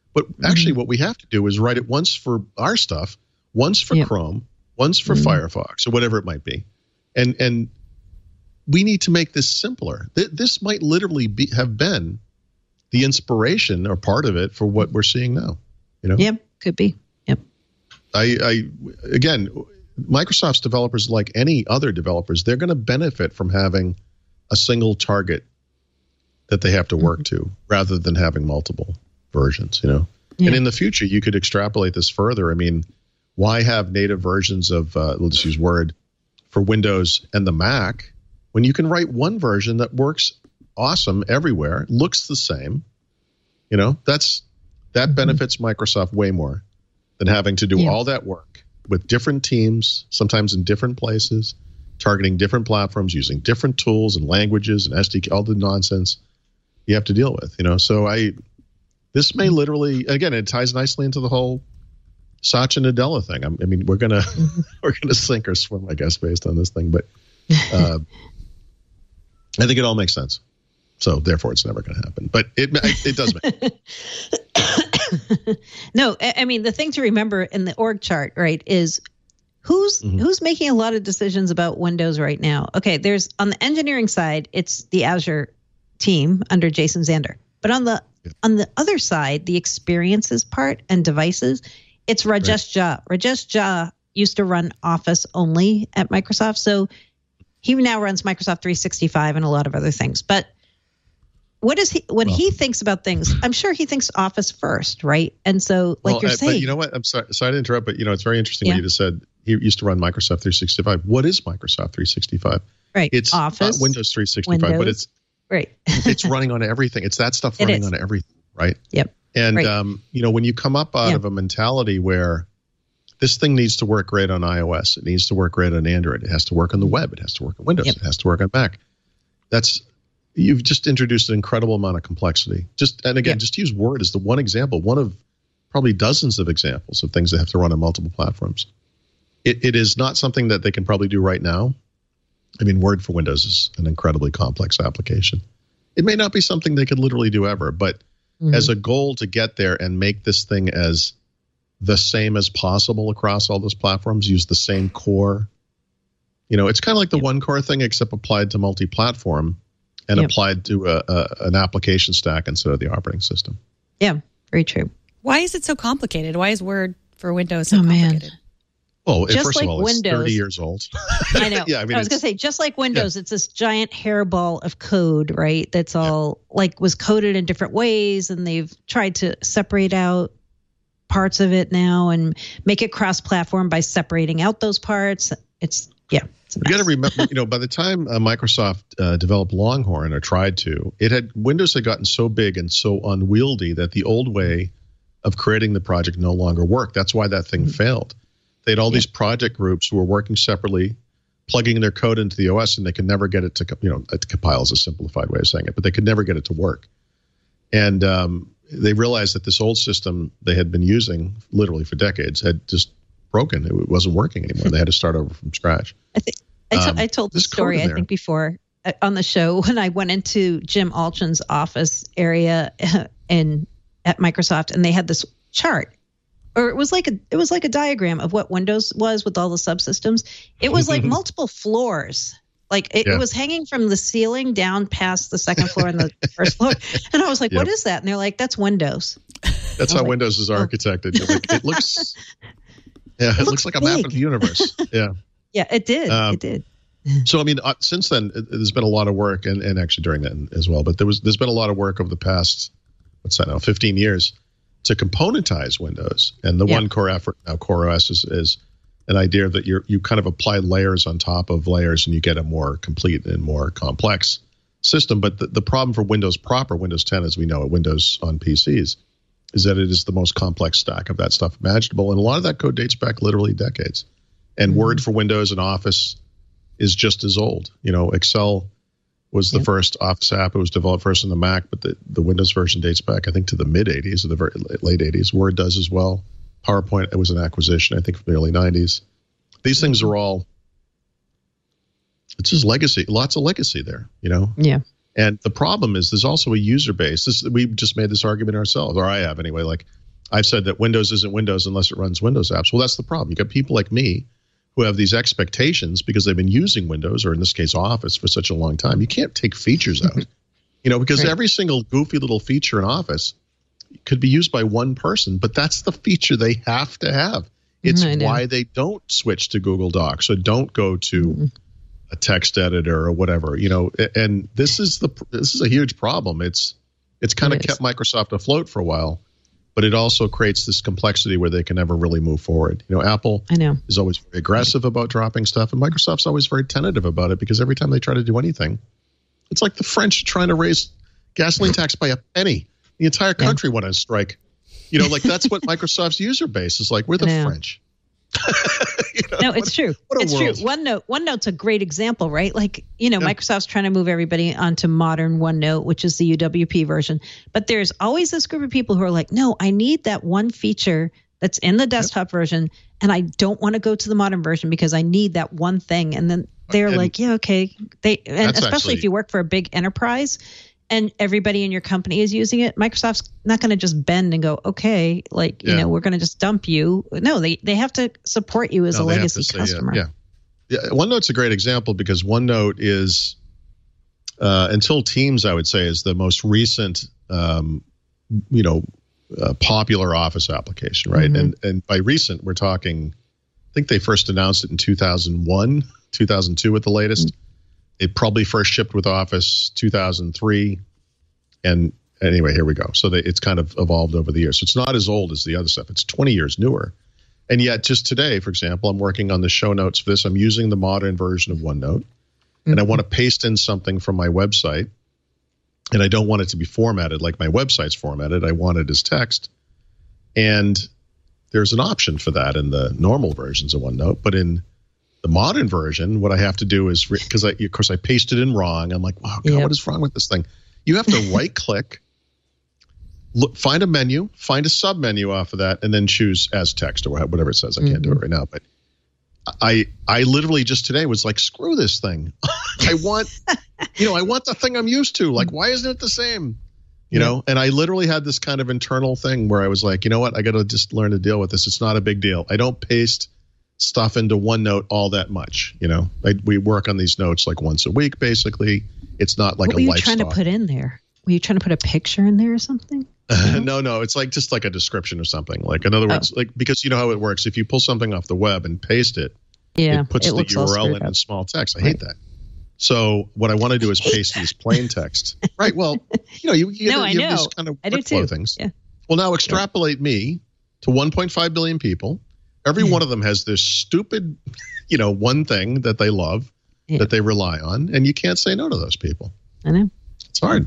But actually, what we have to do is write it once for our stuff, once for yep. Chrome, once for mm-hmm. Firefox, or whatever it might be. And and we need to make this simpler. Th- this might literally be, have been the inspiration or part of it for what we're seeing now. You know? Yeah, could be. Yep. I, I again, Microsoft's developers, like any other developers, they're going to benefit from having a single target that they have to work mm-hmm. to, rather than having multiple versions. You know, yeah. And in the future, you could extrapolate this further. I mean, why have native versions of uh, let's use Word for Windows and the Mac when you can write one version that works awesome everywhere, looks the same? You know, that's that benefits Microsoft way more than having to do yeah. all that work with different teams, sometimes in different places, targeting different platforms, using different tools and languages and S D K, all the nonsense you have to deal with. You know, so I this may literally, again, it ties nicely into the whole Satya Nadella thing. I mean, we're gonna mm-hmm. we're gonna sink or swim, I guess, based on this thing. But uh, I think it all makes sense. So therefore, it's never going to happen. But it it does make. No, I mean the thing to remember in the org chart, right, is who's mm-hmm. who's making a lot of decisions about Windows right now. Okay, there's on the engineering side, it's the Azure team under Jason Zander. But on the yeah. on the other side, the experiences part and devices, it's Rajesh right. Jha. Rajesh Jha used to run Office only at Microsoft, so he now runs Microsoft three sixty-five and a lot of other things. But what is he when well, he thinks about things? I'm sure he thinks Office first, right? And so, like well, you're I, saying, but you know what? I'm sorry, sorry to interrupt, but you know it's very interesting yeah. what you just said. He used to run Microsoft three sixty-five. What is Microsoft three sixty-five? Right, it's Office, not Windows three sixty-five, Windows, but it's right. it's running on everything. It's that stuff running on everything, right? Yep. And right. um, you know, when you come up out yeah. of a mentality where this thing needs to work great on iOS, it needs to work great on Android, it has to work on the web, it has to work on Windows, yep. it has to work on Mac. That's you've just introduced an incredible amount of complexity. Just and again, yep. just use Word as the one example, one of probably dozens of examples of things that have to run on multiple platforms. It it is not something that they can probably do right now. I mean, Word for Windows is an incredibly complex application. It may not be something they could literally do ever, but mm-hmm. as a goal to get there and make this thing as the same as possible across all those platforms, use the same core. You know, it's kind of like the yep. one core thing, except applied to multi-platform and yep. applied to a, a, an application stack instead of the operating system. Yeah, very true. Why is it so complicated? Why is Word for Windows so oh, complicated? Man. Well, just first like of all, it's Windows, thirty years old. I know. yeah, I, mean, I was going to say, just like Windows, yeah. it's this giant hairball of code, right? That's all yeah. like was coded in different ways, and they've tried to separate out parts of it now and make it cross-platform by separating out those parts. It's yeah. It's a mess. You got to remember, you know, by the time uh, Microsoft uh, developed Longhorn or tried to, it had Windows had gotten so big and so unwieldy that the old way of creating the project no longer worked. That's why that thing mm-hmm. failed. They had all yeah. these project groups who were working separately, plugging their code into the O S, and they could never get it to, you know, to compile is a simplified way of saying it, but they could never get it to work. And um, they realized that this old system they had been using literally for decades had just broken. It wasn't working anymore. They had to start over from scratch. I think I, t- um, I told the story, I think, before uh, on the show when I went into Jim Alchin's office area uh, in at Microsoft, and they had this chart. Or it was like a it was like a diagram of what Windows was with all the subsystems. It was like multiple floors. Like it, yeah. it was hanging from the ceiling down past the second floor and the first floor. And I was like, yep. what is that? And they're like, that's Windows. That's how like, Windows is architected. Oh. Like, it looks Yeah, it, it looks, looks like a map of the universe. Yeah. Yeah, it did. Um, it did. So I mean, uh, since then it, there's been a lot of work and, and actually during that as well, but there was there's been a lot of work over the past what's that now, fifteen years to componentize Windows. And the yep. one core effort now, CoreOS, is, is an idea that you you kind of apply layers on top of layers and you get a more complete and more complex system. But the, the problem for Windows proper, Windows ten as we know it, Windows on P Cs, is that it is the most complex stack of that stuff imaginable. And a lot of that code dates back literally decades. And mm-hmm. Word for Windows and Office is just as old. You know, Excel was the yep. first Office app. It was developed first on the Mac, but the, the Windows version dates back, I think, to the mid-eighties or the very late eighties. Word does as well. PowerPoint, it was an acquisition, I think, from the early nineties. These things are all, it's just legacy, lots of legacy there, you know? Yeah. And the problem is there's also a user base. This, we just made this argument ourselves, or I have anyway, like I've said that Windows isn't Windows unless it runs Windows apps. Well, that's the problem. You got people like me who have these expectations because they've been using Windows, or in this case, Office, for such a long time. You can't take features out, you know, because right. every single goofy little feature in Office could be used by one person, but that's the feature they have to have. It's why they don't switch to Google Docs or don't go to mm-hmm. a text editor or whatever, you know. And this is the this is a huge problem. It's it's kind of kept Microsoft afloat for a while, but it also creates this complexity where they can never really move forward. You know, Apple I know. is always very aggressive about dropping stuff, and Microsoft's always very tentative about it because every time they try to do anything, it's like the French trying to raise gasoline tax by a penny. The entire country yeah. went on strike. You know, like that's what Microsoft's user base is like. We're the French. you know, no, it's true. It's world. true. OneNote, OneNote's a great example, right? Like, you know, yeah. Microsoft's trying to move everybody onto modern OneNote, which is the U W P version. But there's always this group of people who are like, no, I need that one feature that's in the desktop yep. version, and I don't want to go to the modern version because I need that one thing. And then they're and like, yeah, okay. They and especially actually, if you work for a big enterprise and everybody in your company is using it, Microsoft's not going to just bend and go, okay, like, you yeah. know, we're going to just dump you. No, they, they have to support you as no, a legacy say, customer. Yeah, yeah. yeah. OneNote's a great example because OneNote is, uh, until Teams, I would say, is the most recent, um, you know, uh, popular Office application, right? Mm-hmm. And and by recent, we're talking, I think they first announced it in two thousand one, two thousand two at the latest. Mm-hmm. It probably first shipped with Office two thousand three. And anyway, here we go. So they, it's kind of evolved over the years. So it's not as old as the other stuff. It's twenty years newer. And yet just today, for example, I'm working on the show notes for this. I'm using the modern version of OneNote. Mm-hmm. And I want to paste in something from my website. And I don't want it to be formatted like my website's formatted. I want it as text. And there's an option for that in the normal versions of OneNote. But in the modern version, what I have to do is, because I, of course I pasted in wrong. I'm like, wow, God, yep. what is wrong with this thing? You have to right click, look, find a menu, find a sub menu off of that, and then choose as text or whatever it says. I can't mm-hmm. do it right now, but I, I literally just today was like, screw this thing. I want, you know, I want the thing I'm used to. Like, why isn't it the same? You yeah. know, and I literally had this kind of internal thing where I was like, you know what? I got to just learn to deal with this. It's not a big deal. I don't paste stuff into OneNote all that much. You know, I, we work on these notes like once a week, basically. It's not like what a were you lifestyle. trying to put in there? Were you trying to put a picture in there or something? No, no, no. It's like just like a description or something. Like, in other words, oh. like because you know how it works. If you pull something off the web and paste it, yeah, it puts it the U R L in, in small text. I right. hate that. So what I want to do is paste these plain text. Right. Well, you know, you, you, no, you I have know. these kind of I do workflow too. things. Yeah. Well, now extrapolate yeah. me to one point five billion people. Every yeah. one of them has this stupid, you know, one thing that they love, yeah. that they rely on, and you can't say no to those people. I know. It's hard.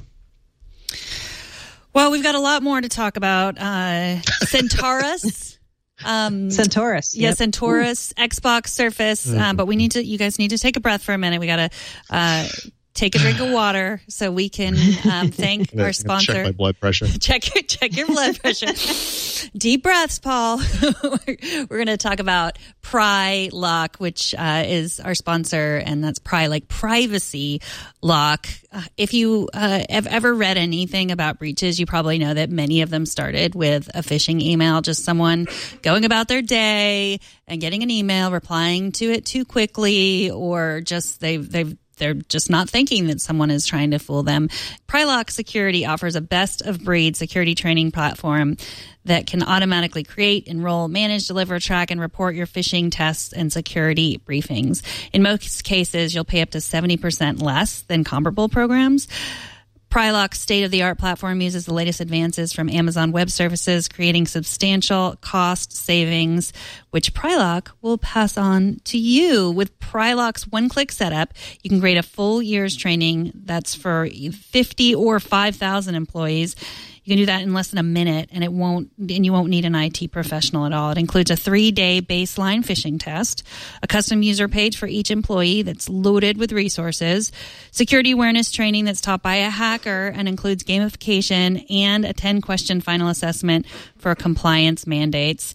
Well, we've got a lot more to talk about. Uh, Centaurus. Um, Centaurus. Yeah, yep. Centaurus, Ooh. Xbox, Surface. Mm-hmm. Um, but we need to, you guys need to take a breath for a minute. We got to uh, take a drink of water so we can um, thank gonna, our sponsor. Check my blood pressure. check, your, check your blood pressure. Deep breaths, Paul. We're going to talk about PryLock, which uh, is our sponsor, and that's Pry, like privacy lock. Uh, if you uh, have ever read anything about breaches, you probably know that many of them started with a phishing email, just someone going about their day and getting an email, replying to it too quickly, or just they've they've they're just not thinking that someone is trying to fool them. PryLock Security offers a best-of-breed security training platform that can automatically create, enroll, manage, deliver, track, and report your phishing tests and security briefings. In most cases, you'll pay up to seventy percent less than comparable programs. PryLock's state-of-the-art platform uses the latest advances from Amazon Web Services, creating substantial cost savings, which PryLock will pass on to you. With PryLock's one-click setup, you can create a full year's training that's for fifty or five thousand employees. You can do that in less than a minute, and it won't, and you won't need an I T professional at all. It includes a three-day baseline phishing test, a custom user page for each employee that's loaded with resources, security awareness training that's taught by a hacker and includes gamification, and a ten-question final assessment for compliance mandates.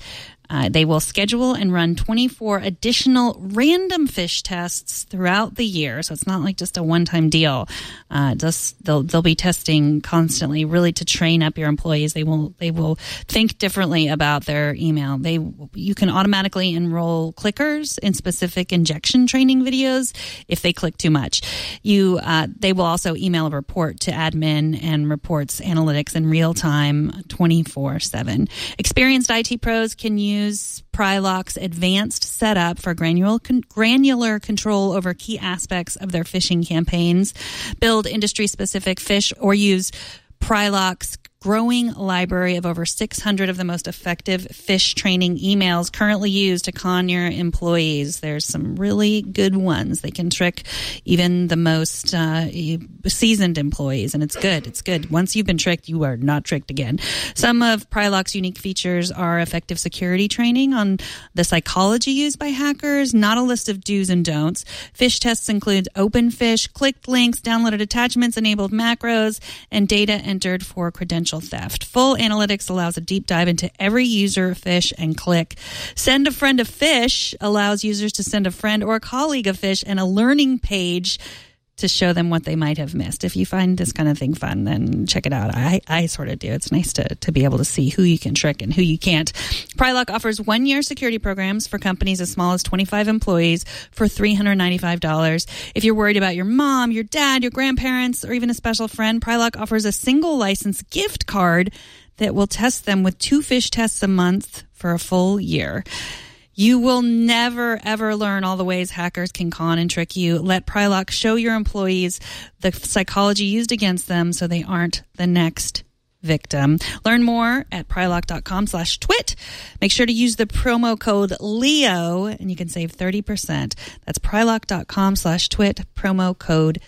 Uh, they will schedule and run twenty-four additional random fish tests throughout the year. So it's not like just a one-time deal. Uh, just they'll they'll be testing constantly, really to train up your employees. They will they will think differently about their email. They you can automatically enroll clickers in specific injection training videos if they click too much. You uh, they will also email a report to admin and reports analytics in real time, twenty-four seven. Experienced I T pros can use Use Prylock's advanced setup for granular, con- granular control over key aspects of their phishing campaigns, build industry-specific fish, or use Prylock's growing library of over six hundred of the most effective fish training emails currently used to con your employees. There's some really good ones. They can trick even the most uh, seasoned employees, and it's good. It's good. Once you've been tricked, you are not tricked again. Some of Prylock's unique features are effective security training on the psychology used by hackers, not a list of do's and don'ts. Fish tests include open fish, clicked links, downloaded attachments, enabled macros, and data entered for credentials theft. Full analytics allows a deep dive into every user, fish, and click. Send a friend a fish allows users to send a friend or a colleague a fish and a learning page to show them what they might have missed. If you find this kind of thing fun, then check it out. I, I sort of do. It's nice to, to be able to see who you can trick and who you can't. Prylock offers one-year security programs for companies as small as twenty-five employees for three hundred ninety-five dollars. If you're worried about your mom, your dad, your grandparents, or even a special friend, Prylock offers a single license gift card that will test them with two fish tests a month for a full year. You will never, ever learn all the ways hackers can con and trick you. Let Prylock show your employees the psychology used against them so they aren't the next victim. Learn more at prylock.com slash twit. Make sure to use the promo code Leo and you can save thirty percent. That's prylock.com slash twit, promo code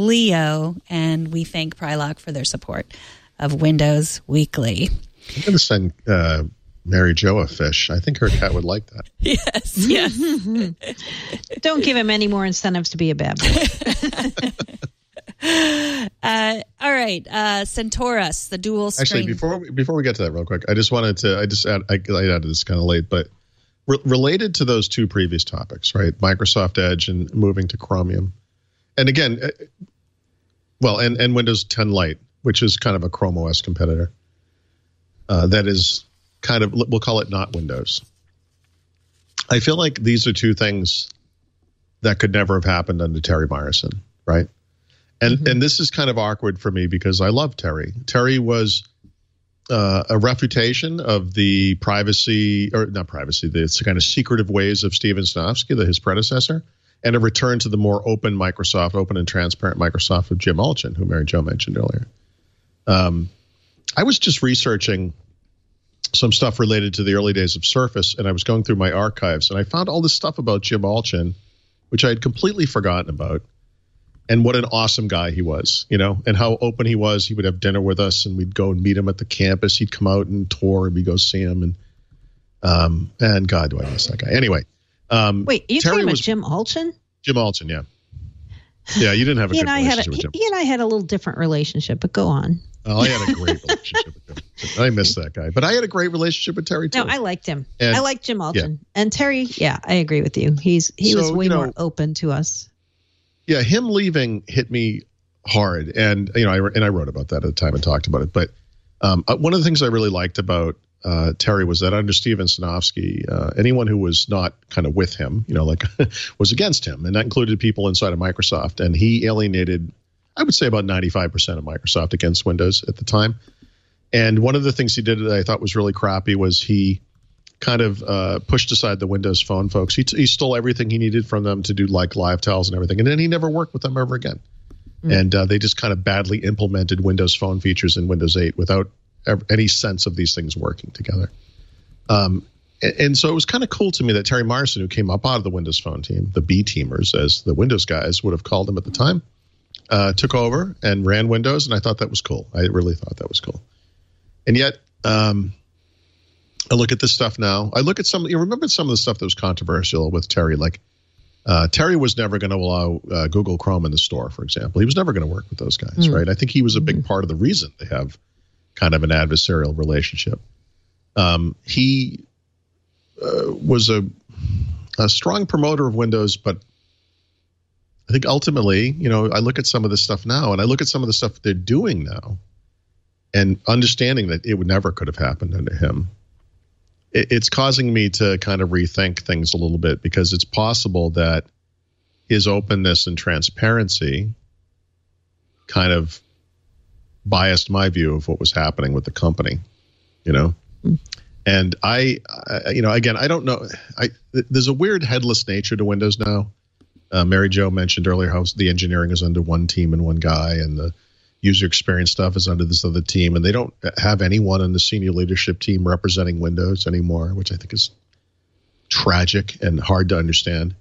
Leo. And we thank Prylock for their support of Windows Weekly. I'm going to send uh, Mary Jo a fish. I think her cat would like that. Yes, yes. Don't give him any more incentives to be a bad boy. uh, all right, uh, Centaurus, the dual screen. Actually, before we, before we get to that real quick, I just wanted to, I just add, I, I added this kind of late, but re- related to those two previous topics, right? Microsoft Edge and moving to Chromium. And again, well, and, and Windows ten Lite, which is kind of a Chrome O S competitor. Uh, that is kind of, we'll call it not Windows. I feel like these are two things that could never have happened under Terry Myerson, right? And mm-hmm. and this is kind of awkward for me because I love Terry. Terry was uh, a refutation of the privacy, or not privacy, the kind of secretive ways of Steven Sinofsky, the, his predecessor, and a return to the more open Microsoft, open and transparent Microsoft of Jim Allchin, who Mary Jo mentioned earlier. Um, I was just researching some stuff related to the early days of Surface, and I was going through my archives, and I found all this stuff about Jim Allchin, which I had completely forgotten about, and what an awesome guy he was, you know, and how open he was. He would have dinner with us, and we'd go and meet him at the campus. He'd come out and tour, and we'd go see him, and um, and God, do I miss that guy? Anyway. Um, Wait, are you Terry talking about was, Jim Allchin? Jim Allchin, yeah. Yeah, you didn't have a he good and I relationship had a, with Jim. He and I had a little different relationship, but go on. Oh, I had a great relationship with him. I miss that guy. But I had a great relationship with Terry, too. No, I liked him. And, I liked Jim Allchin. Yeah. And Terry, yeah, I agree with you. He's He so, was way you know, more open to us. Yeah, him leaving hit me hard. And, you know, I, and I wrote about that at the time and talked about it. But um, one of the things I really liked about uh, Terry was that under Steven Sinofsky, uh, anyone who was not kind of with him, you know, like was against him. And that included people inside of Microsoft. And he alienated, I would say, about ninety-five percent of Microsoft against Windows at the time. And one of the things he did that I thought was really crappy was he kind of uh, pushed aside the Windows Phone folks. He, t- he stole everything he needed from them to do like live tells and everything. And then he never worked with them ever again. Mm. And uh, they just kind of badly implemented Windows Phone features in Windows eight without ever, any sense of these things working together. Um, and, and so it was kind of cool to me that Terry Myerson, who came up out of the Windows Phone team, the B-teamers, as the Windows guys would have called them at the time, uh, took over and ran Windows. And I thought that was cool. I really thought that was cool. And yet, um, I look at this stuff now. I look at some, you remember some of the stuff that was controversial with Terry, like uh, Terry was never going to allow uh, Google Chrome in the store, for example. He was never going to work with those guys, mm. right? I think he was a big part of the reason they have kind of an adversarial relationship. Um, he uh, was a, a strong promoter of Windows, but I think ultimately, you know, I look at some of this stuff now, and I look at some of the stuff they're doing now, and understanding that it would never could have happened under him. It, it's causing me to kind of rethink things a little bit, because it's possible that his openness and transparency kind of biased my view of what was happening with the company, you know? And I, I you know, again, I don't know. I There's a weird headless nature to Windows now. Uh, Mary Jo mentioned earlier how the engineering is under one team and one guy, and the user experience stuff is under this other team, and they don't have anyone in the senior leadership team representing Windows anymore, which I think is tragic and hard to understand.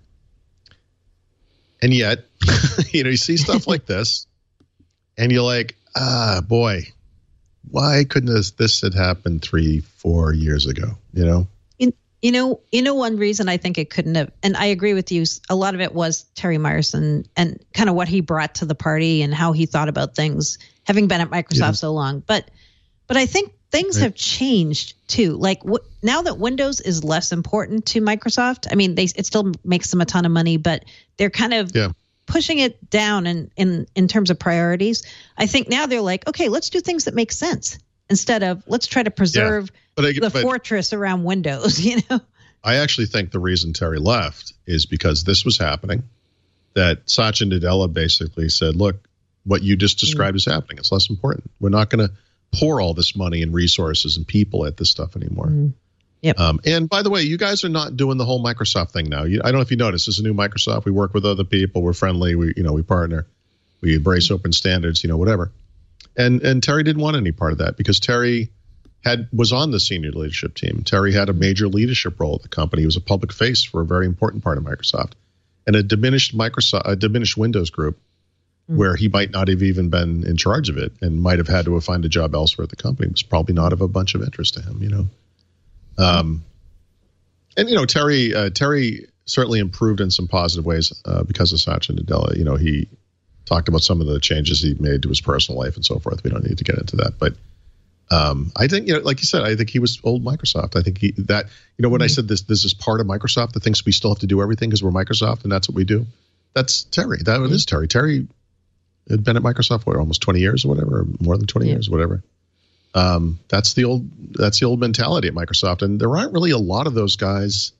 And yet, you know, you see stuff like this, and you're like, ah, boy, why couldn't this, this had happened three, four years ago, you know? In, you know, you know, one reason I think it couldn't have, and I agree with you, a lot of it was Terry Myerson and kind of what he brought to the party and how he thought about things, having been at Microsoft yeah. so long. But, but I think things right. have changed too. Like w- now that Windows is less important to Microsoft, I mean, they it still makes them a ton of money, but they're kind of yeah. pushing it down in, in, in terms of priorities. I think now they're like, okay, let's do things that make sense instead of let's try to preserve yeah. but I, the but fortress around Windows, you know? I actually think the reason Terry left is because this was happening, that Satya Nadella basically said, look, what you just described mm. is happening. It's less important. We're not going to pour all this money and resources and people at this stuff anymore. Mm. Yep. Um, and by the way, you guys are not doing the whole Microsoft thing now. You, I don't know if you noticed, this is a new Microsoft. We work with other people. We're friendly. We, you know, we partner. We embrace open standards, you know, whatever. And and Terry didn't want any part of that, because Terry had was on the senior leadership team. Terry had a major leadership role at the company. He was a public face for a very important part of Microsoft, and a diminished Microsoft, a diminished Windows group, mm. where he might not have even been in charge of it and might have had to have find a job elsewhere at the company. It was probably not of a bunch of interest to him, you know. Um, and you know, Terry, uh, Terry certainly improved in some positive ways uh, because of Satya Nadella. You know, he talked about some of the changes he made to his personal life and so forth. We don't need to get into that, but um, I think, you know, like you said, I think he was old Microsoft. I think he that you know when mm-hmm. I said this, this is part of Microsoft that thinks we still have to do everything because we're Microsoft and that's what we do. That's Terry. That mm-hmm. is Terry. Terry had been at Microsoft for almost twenty years or whatever, or more than twenty yeah. years, or whatever. Um, that's the old that's the old mentality at Microsoft, and there aren't really a lot of those guys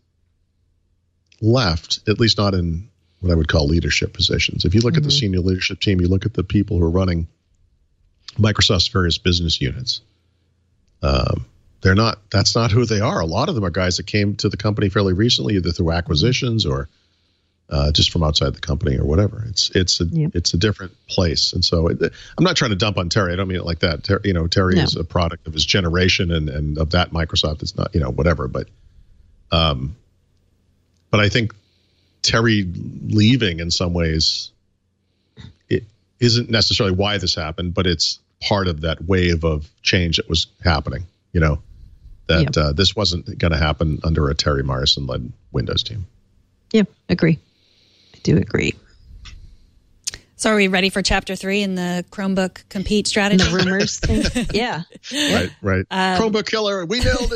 left, at least not in what I would call leadership positions. If you look mm-hmm. at the senior leadership team, you look at the people who are running Microsoft's various business units. Um, they're not. That's not who they are. A lot of them are guys that came to the company fairly recently, either through acquisitions or uh, just from outside the company or whatever. It's it's a yep. it's a different place, and so it, I'm not trying to dump on Terry. I don't mean it like that. Ter, you know, Terry no. is a product of his generation and and of that Microsoft. It's not, you know, whatever. But um, but I think Terry leaving in some ways it isn't necessarily why this happened, but it's part of that wave of change that was happening. You know, that yep. uh, this wasn't going to happen under a Terry Myerson led Windows team. Yeah, agree. I do agree. So are we ready for chapter three in the Chromebook compete strategy? The rumors thing? Yeah. Right, right. Um, Chromebook killer. We nailed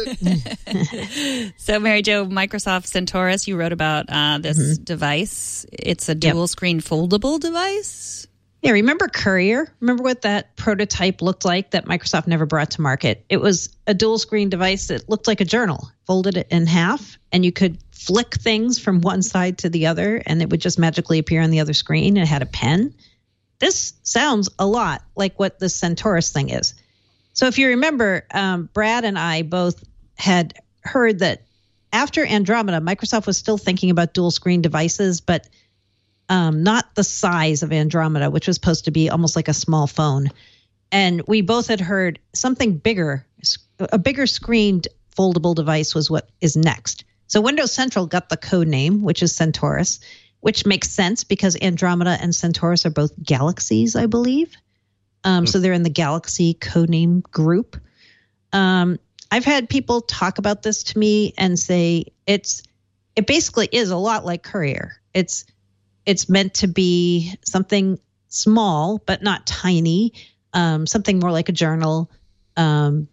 it. So Mary Jo, Microsoft Centaurus, you wrote about uh, this mm-hmm. device. It's a dual yep. screen foldable device. Yeah, remember Courier? Remember what that prototype looked like that Microsoft never brought to market? It was a dual screen device that looked like a journal, folded it in half, and you could flick things from one side to the other, and it would just magically appear on the other screen. It had a pen. This sounds a lot like what the Centaurus thing is. So if you remember, um, Brad and I both had heard that after Andromeda, Microsoft was still thinking about dual screen devices, but Um, not the size of Andromeda, which was supposed to be almost like a small phone. And we both had heard something bigger, a bigger screened foldable device was what is next. So Windows Central got the code name, which is Centaurus, which makes sense because Andromeda and Centaurus are both galaxies, I believe. Um, mm-hmm. So they're in the Galaxy codename group. Um, I've had people talk about this to me and say it's it basically is a lot like Courier. It's It's meant to be something small, but not tiny, um, something more like a journal. Um,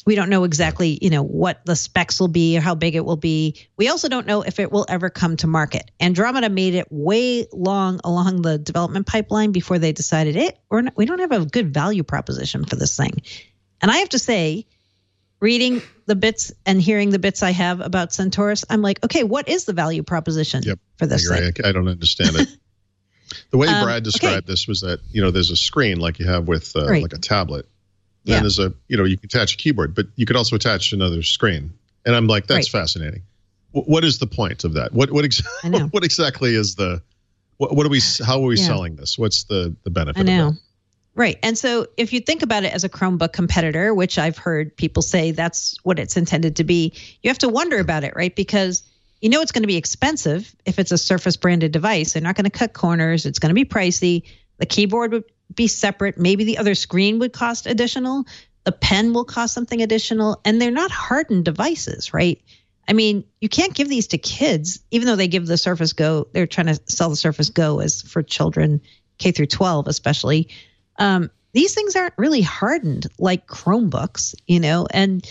we don't know exactly, you know, what the specs will be or how big it will be. We also don't know if it will ever come to market. Andromeda made it way long along the development pipeline before they decided it. We're not, we don't have a good value proposition for this thing. And I have to say, reading the bits and hearing the bits I have about Centaurus, I'm like, okay, what is the value proposition yep, for this I thing? I, I don't understand it. The way um, Brad described okay. this was that, you know, there's a screen like you have with uh, right. like a tablet. Then yeah. there's a, you know, you can attach a keyboard, but you could also attach another screen. And I'm like, that's right. fascinating. W- what is the point of that? What what, ex- I know. what exactly is the, what, what are we, how are we yeah. selling this? What's the, the benefit I know. of that? Right. And so if you think about it as a Chromebook competitor, which I've heard people say that's what it's intended to be, you have to wonder about it, right? Because you know it's going to be expensive if it's a Surface branded device. They're not going to cut corners. It's going to be pricey. The keyboard would be separate. Maybe the other screen would cost additional. The pen will cost something additional. And they're not hardened devices, right? I mean, you can't give these to kids, even though they give the Surface Go. They're trying to sell the Surface Go as for children, K through twelve especially. Um, these things aren't really hardened like Chromebooks, you know, and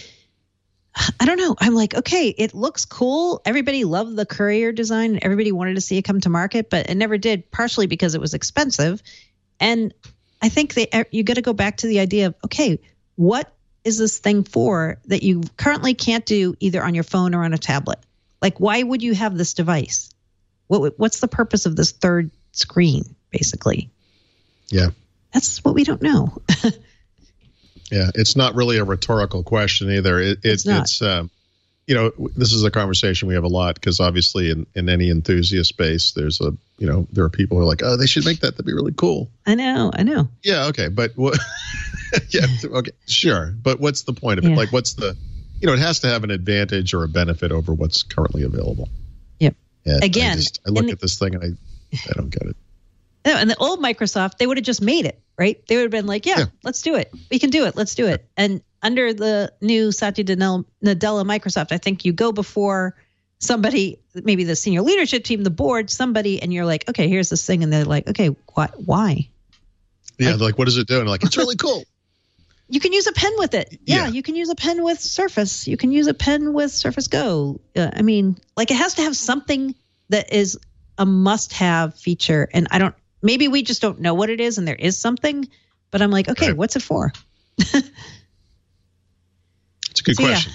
I don't know. I'm like, okay, it looks cool. Everybody loved the Courier design. Everybody wanted to see it come to market, but it never did, partially because it was expensive. And I think they, you got to go back to the idea of, okay, what is this thing for that you currently can't do either on your phone or on a tablet? Like, why would you have this device? What What's the purpose of this third screen, basically? Yeah. That's what we don't know. Yeah, it's not really a rhetorical question either. It, it, it's not. It's, um, you know, this is a conversation we have a lot because obviously in, in any enthusiast space, there's a, you know, there are people who are like, oh, they should make that. That'd be really cool. I know, I know. Yeah, okay, but what? yeah, okay, sure. But what's the point of it? Yeah. Like, what's the, you know, it has to have an advantage or a benefit over what's currently available. Yep. And Again, I, just, I look the, at this thing and I, I don't get it. No, and the old Microsoft, they would have just made it, right? They would have been like, yeah, yeah, let's do it. We can do it. Let's do it. And under the new Satya Nadella Microsoft, I think you go before somebody, maybe the senior leadership team, the board, somebody, and you're like, okay, here's this thing. And they're like, okay, what, why? Yeah, like, like, what does it do? And like, it's really cool. You can use a pen with it. Yeah, yeah, you can use a pen with Surface. You can use a pen with Surface Go. Uh, I mean, like it has to have something that is a must-have feature. And I don't, maybe we just don't know what it is and there is something, but I'm like, okay, right. What's it for? It's a good so, question.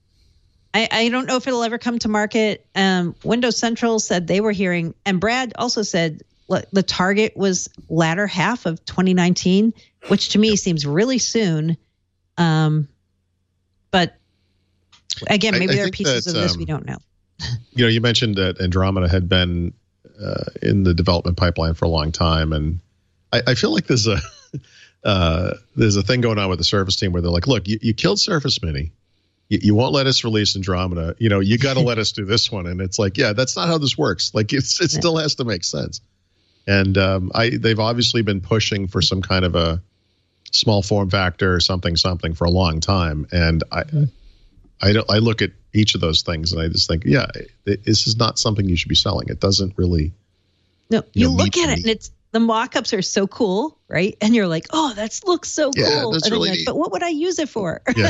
Yeah. I, I don't know if it'll ever come to market. Um, Windows Central said they were hearing, and Brad also said look, the target was latter half of twenty nineteen, which to me yep. seems really soon. Um, but again, maybe I, I there are pieces that, of this um, we don't know. You know, you mentioned that Andromeda had been uh, in the development pipeline for a long time, and I, I feel like there's a uh, there's a thing going on with the Surface team where they're like, look, you, you killed Surface Mini. You, you won't let us release Andromeda. You know, you got to let us do this one. And it's like, yeah, that's not how this works. Like, it's, it still has to make sense. And um, I they've obviously been pushing for some kind of a small form factor or something, something for a long time. And I, I, don't, I look at each of those things and I just think, yeah, it, this is not something you should be selling. It doesn't really. No, you, you know, look at it and it's, the mock-ups are so cool, right? And you're like, oh, that looks so cool. Yeah, that's and really like, neat. But what would I use it for? Yeah.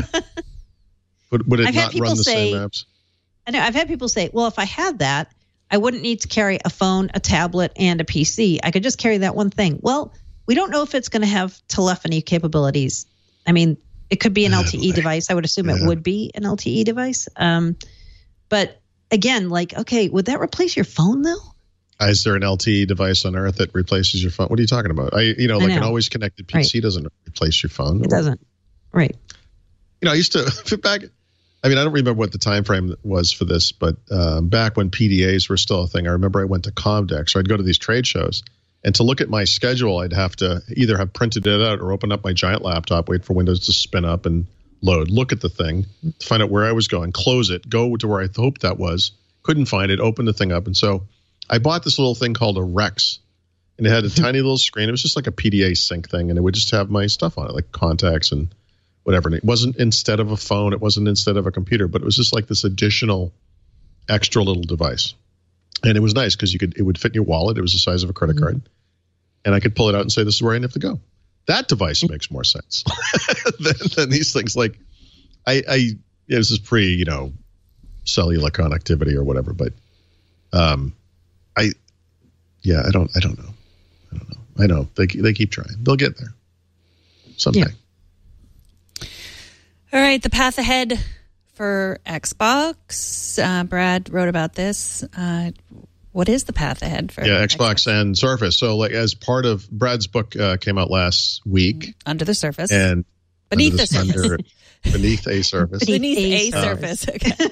Would, would it I've not run the say, same apps? I know. I've had people say, well, if I had that, I wouldn't need to carry a phone, a tablet, and a P C. I could just carry that one thing. Well, we don't know if it's going to have telephony capabilities. I mean, it could be an L T E device. I would assume yeah. it would be an L T E device. Um, but again, like, okay, would that replace your phone though? Is there an L T E device on Earth that replaces your phone? What are you talking about? I, you know, like know. an always connected P C right. doesn't replace your phone. It doesn't. Right. You know, I used to back. I mean, I don't remember what the time frame was for this, but um, back when P D As were still a thing, I remember I went to Comdex, or I'd go to these trade shows, and to look at my schedule, I'd have to either have printed it out or open up my giant laptop, wait for Windows to spin up and load, look at the thing, find out where I was going, close it, go to where I hoped that was, couldn't find it, open the thing up, and so I bought this little thing called a Rex, and it had a tiny little screen. It was just like a P D A sync thing, and it would just have my stuff on it, like contacts and whatever. And it wasn't instead of a phone. It wasn't instead of a computer, but it was just like this additional extra little device. And it was nice because you could, it would fit in your wallet. It was the size of a credit mm-hmm. card. And I could pull it out and say, this is where I have to go. That device makes more sense than, than these things. Like, I, I yeah, this is pre, you know, cellular connectivity or whatever, but um, I, yeah, I don't, I don't know, I don't know. I know they they keep trying. They'll get there someday. Yeah. All right, the path ahead for Xbox. Uh, Brad wrote about this. Uh, what is the path ahead for yeah Xbox, Xbox and Surface? So, like, as part of Brad's book uh, came out last week, Under the Surface, and beneath under the surface, under, beneath a surface, beneath a, a surface. Okay.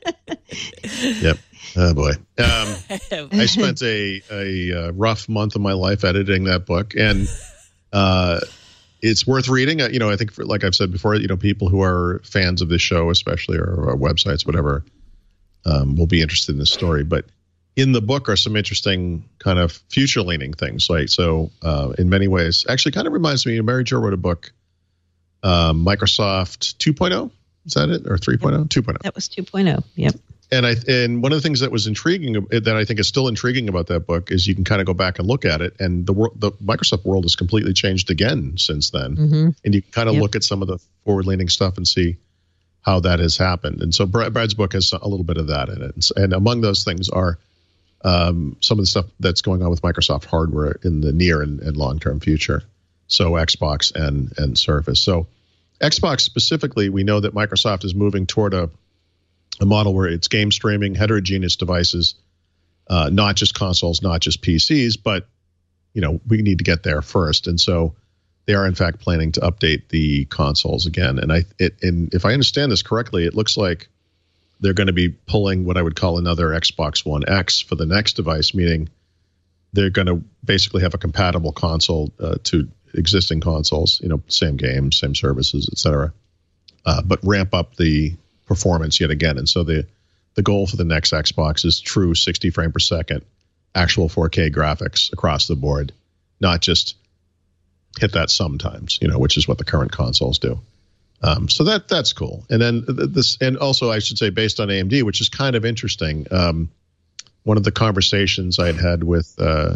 Yep. Oh boy. Um, I spent a a uh, rough month of my life editing that book, and uh, it's worth reading. Uh, you know, I think, for, like I've said before, you know, people who are fans of this show, especially, or, or websites, whatever, um, will be interested in this story. But in the book are some interesting kind of future-leaning things. Like, so, uh, in many ways, actually, kind of reminds me. Mary Jo wrote a book, um, Microsoft two point oh. Is that it, or three point oh? two point oh. That was two point oh. Yep. And I and one of the things that was intriguing, that I think is still intriguing about that book, is you can kind of go back and look at it, and the world, the Microsoft world has completely changed again since then. Mm-hmm. And you can kind of yep. look at some of the forward-leaning stuff and see how that has happened. And so Brad, Brad's book has a little bit of that in it. And, and among those things are um, some of the stuff that's going on with Microsoft hardware in the near and, and long-term future. So Xbox and and Surface. So Xbox specifically, we know that Microsoft is moving toward a a model where it's game streaming, heterogeneous devices, uh, not just consoles, not just P Cs, but, you know, we need to get there first. And so they are, in fact, planning to update the consoles again. And I, it, and if I understand this correctly, it looks like they're going to be pulling what I would call another Xbox One X for the next device, meaning they're going to basically have a compatible console uh, to existing consoles, you know, same games, same services, et cetera, uh, but ramp up the performance yet again. And so the the goal for the next Xbox is true sixty frame per second, actual four K graphics across the board, not just hit that sometimes, you know, which is what the current consoles do. Um, so that that's cool. And then this, and also I should say, based on A M D, which is kind of interesting. Um, one of the conversations I'd had with uh,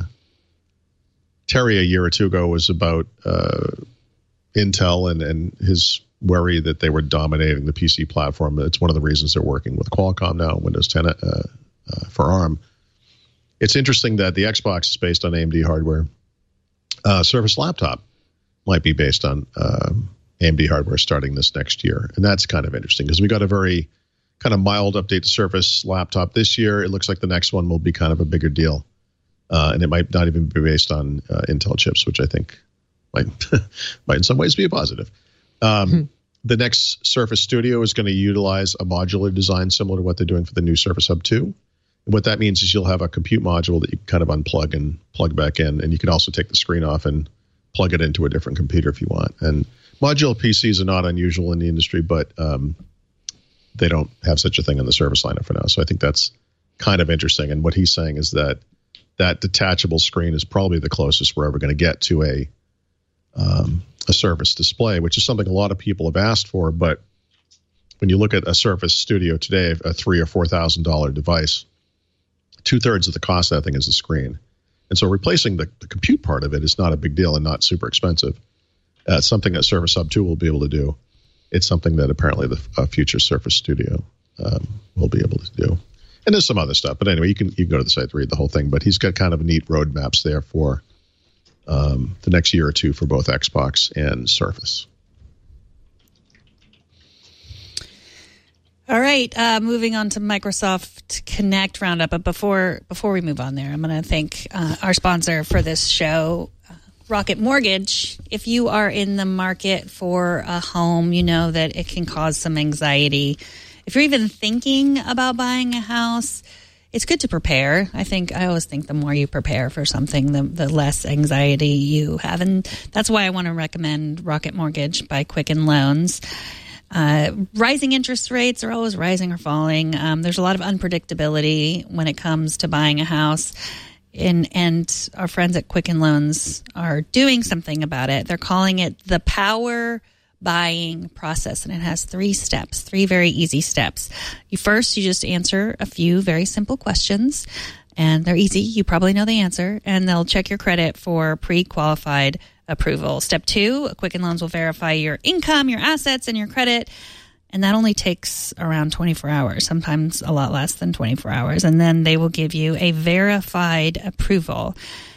Terry a year or two ago was about uh, Intel and and his worry that they were dominating the P C platform. It's one of the reasons they're working with Qualcomm now, Windows ten uh, uh, for ARM. It's interesting that the Xbox is based on A M D hardware. Uh, Surface Laptop might be based on um, A M D hardware starting this next year. And that's kind of interesting because we got a very kind of mild update to Surface Laptop this year. It looks like the next one will be kind of a bigger deal. Uh, and it might not even be based on uh, Intel chips, which I think might, might in some ways be a positive. Um, mm-hmm. The next Surface Studio is going to utilize a modular design similar to what they're doing for the new Surface Hub two. And what that means is you'll have a compute module that you can kind of unplug and plug back in. And you can also take the screen off and plug it into a different computer if you want. And modular P Cs are not unusual in the industry, but um, they don't have such a thing in the Surface lineup for now. So I think that's kind of interesting. And what he's saying is that that detachable screen is probably the closest we're ever going to get to a um, a Surface display, which is something a lot of people have asked for. But when you look at a Surface Studio today, a three or four thousand dollar device, two thirds of the cost of that thing is the screen, and so replacing the, the compute part of it is not a big deal and not super expensive. Uh, it's something that Surface Hub two will be able to do. It's something that apparently the uh, future Surface Studio um, will be able to do. And there's some other stuff, but anyway, you can you can go to the site to read the whole thing. But he's got kind of neat roadmaps there for um, the next year or two for both Xbox and Surface. All right, uh, moving on to Microsoft Connect Roundup. But before before we move on there, I'm going to thank uh, our sponsor for this show, uh, Rocket Mortgage. If you are in the market for a home, you know that it can cause some anxiety. If you're even thinking about buying a house, it's good to prepare. I think I always think the more you prepare for something, the, the less anxiety you have. And that's why I want to recommend Rocket Mortgage by Quicken Loans. Uh, rising interest rates are always rising or falling. Um, there's a lot of unpredictability when it comes to buying a house. And, and our friends at Quicken Loans are doing something about it. They're calling it the Power Buying Process, and it has three steps, three very easy steps. You first, you just answer a few very simple questions, and they're easy. You probably know the answer, and they'll check your credit for pre-qualified approval. Step two, Quicken Loans will verify your income, your assets, and your credit. And that only takes around twenty-four hours, sometimes a lot less than twenty-four hours. And then they will give you a verified approval.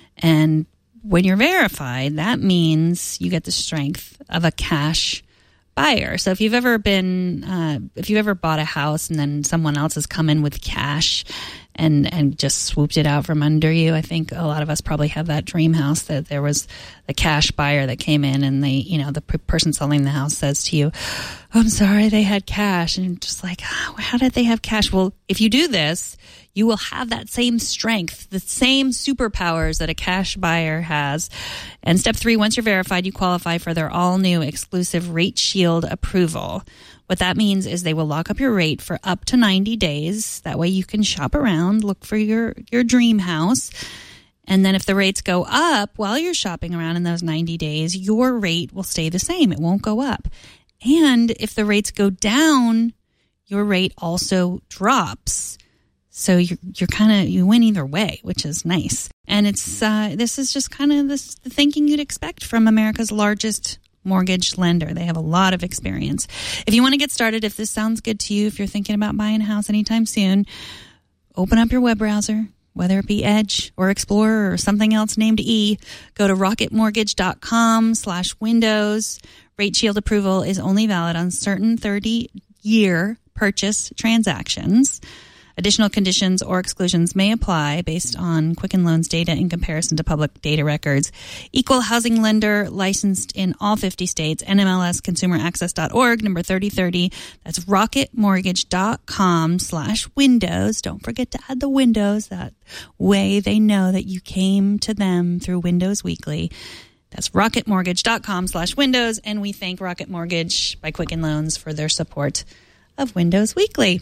And when you're verified, that means you get the strength of a cash buyer. So if you've ever been, uh, if you've ever bought a house and then someone else has come in with cash and and just swooped it out from under you, I think a lot of us probably have that dream house that there was a cash buyer that came in and they, you know, the p- person selling the house says to you, oh, I'm sorry, they had cash. And you're just like, oh, how did they have cash? Well, if you do this, you will have that same strength, the same superpowers that a cash buyer has. And step three, once you're verified, you qualify for their all-new exclusive Rate Shield approval. What that means is they will lock up your rate for up to ninety days. That way you can shop around, look for your, your dream house. And then if the rates go up while you're shopping around in those ninety days, your rate will stay the same. It won't go up. And if the rates go down, your rate also drops. So you're, you're kind of, you win either way, which is nice. And it's, uh, this is just kind of this, the thinking you'd expect from America's largest mortgage lender. They have a lot of experience. If you want to get started, if this sounds good to you, if you're thinking about buying a house anytime soon, open up your web browser, whether it be Edge or Explorer or something else named E. Go to rocketmortgage.com slash windows. Rate Shield approval is only valid on certain thirty-year purchase transactions. Additional conditions or exclusions may apply based on Quicken Loans data in comparison to public data records. Equal housing lender licensed in all fifty states. N M L S consumer access dot org, number thirty thirty. That's rocketmortgage.com slash windows. Don't forget to add the windows. That way they know that you came to them through Windows Weekly. That's rocketmortgage.com slash windows. And we thank Rocket Mortgage by Quicken Loans for their support of Windows Weekly.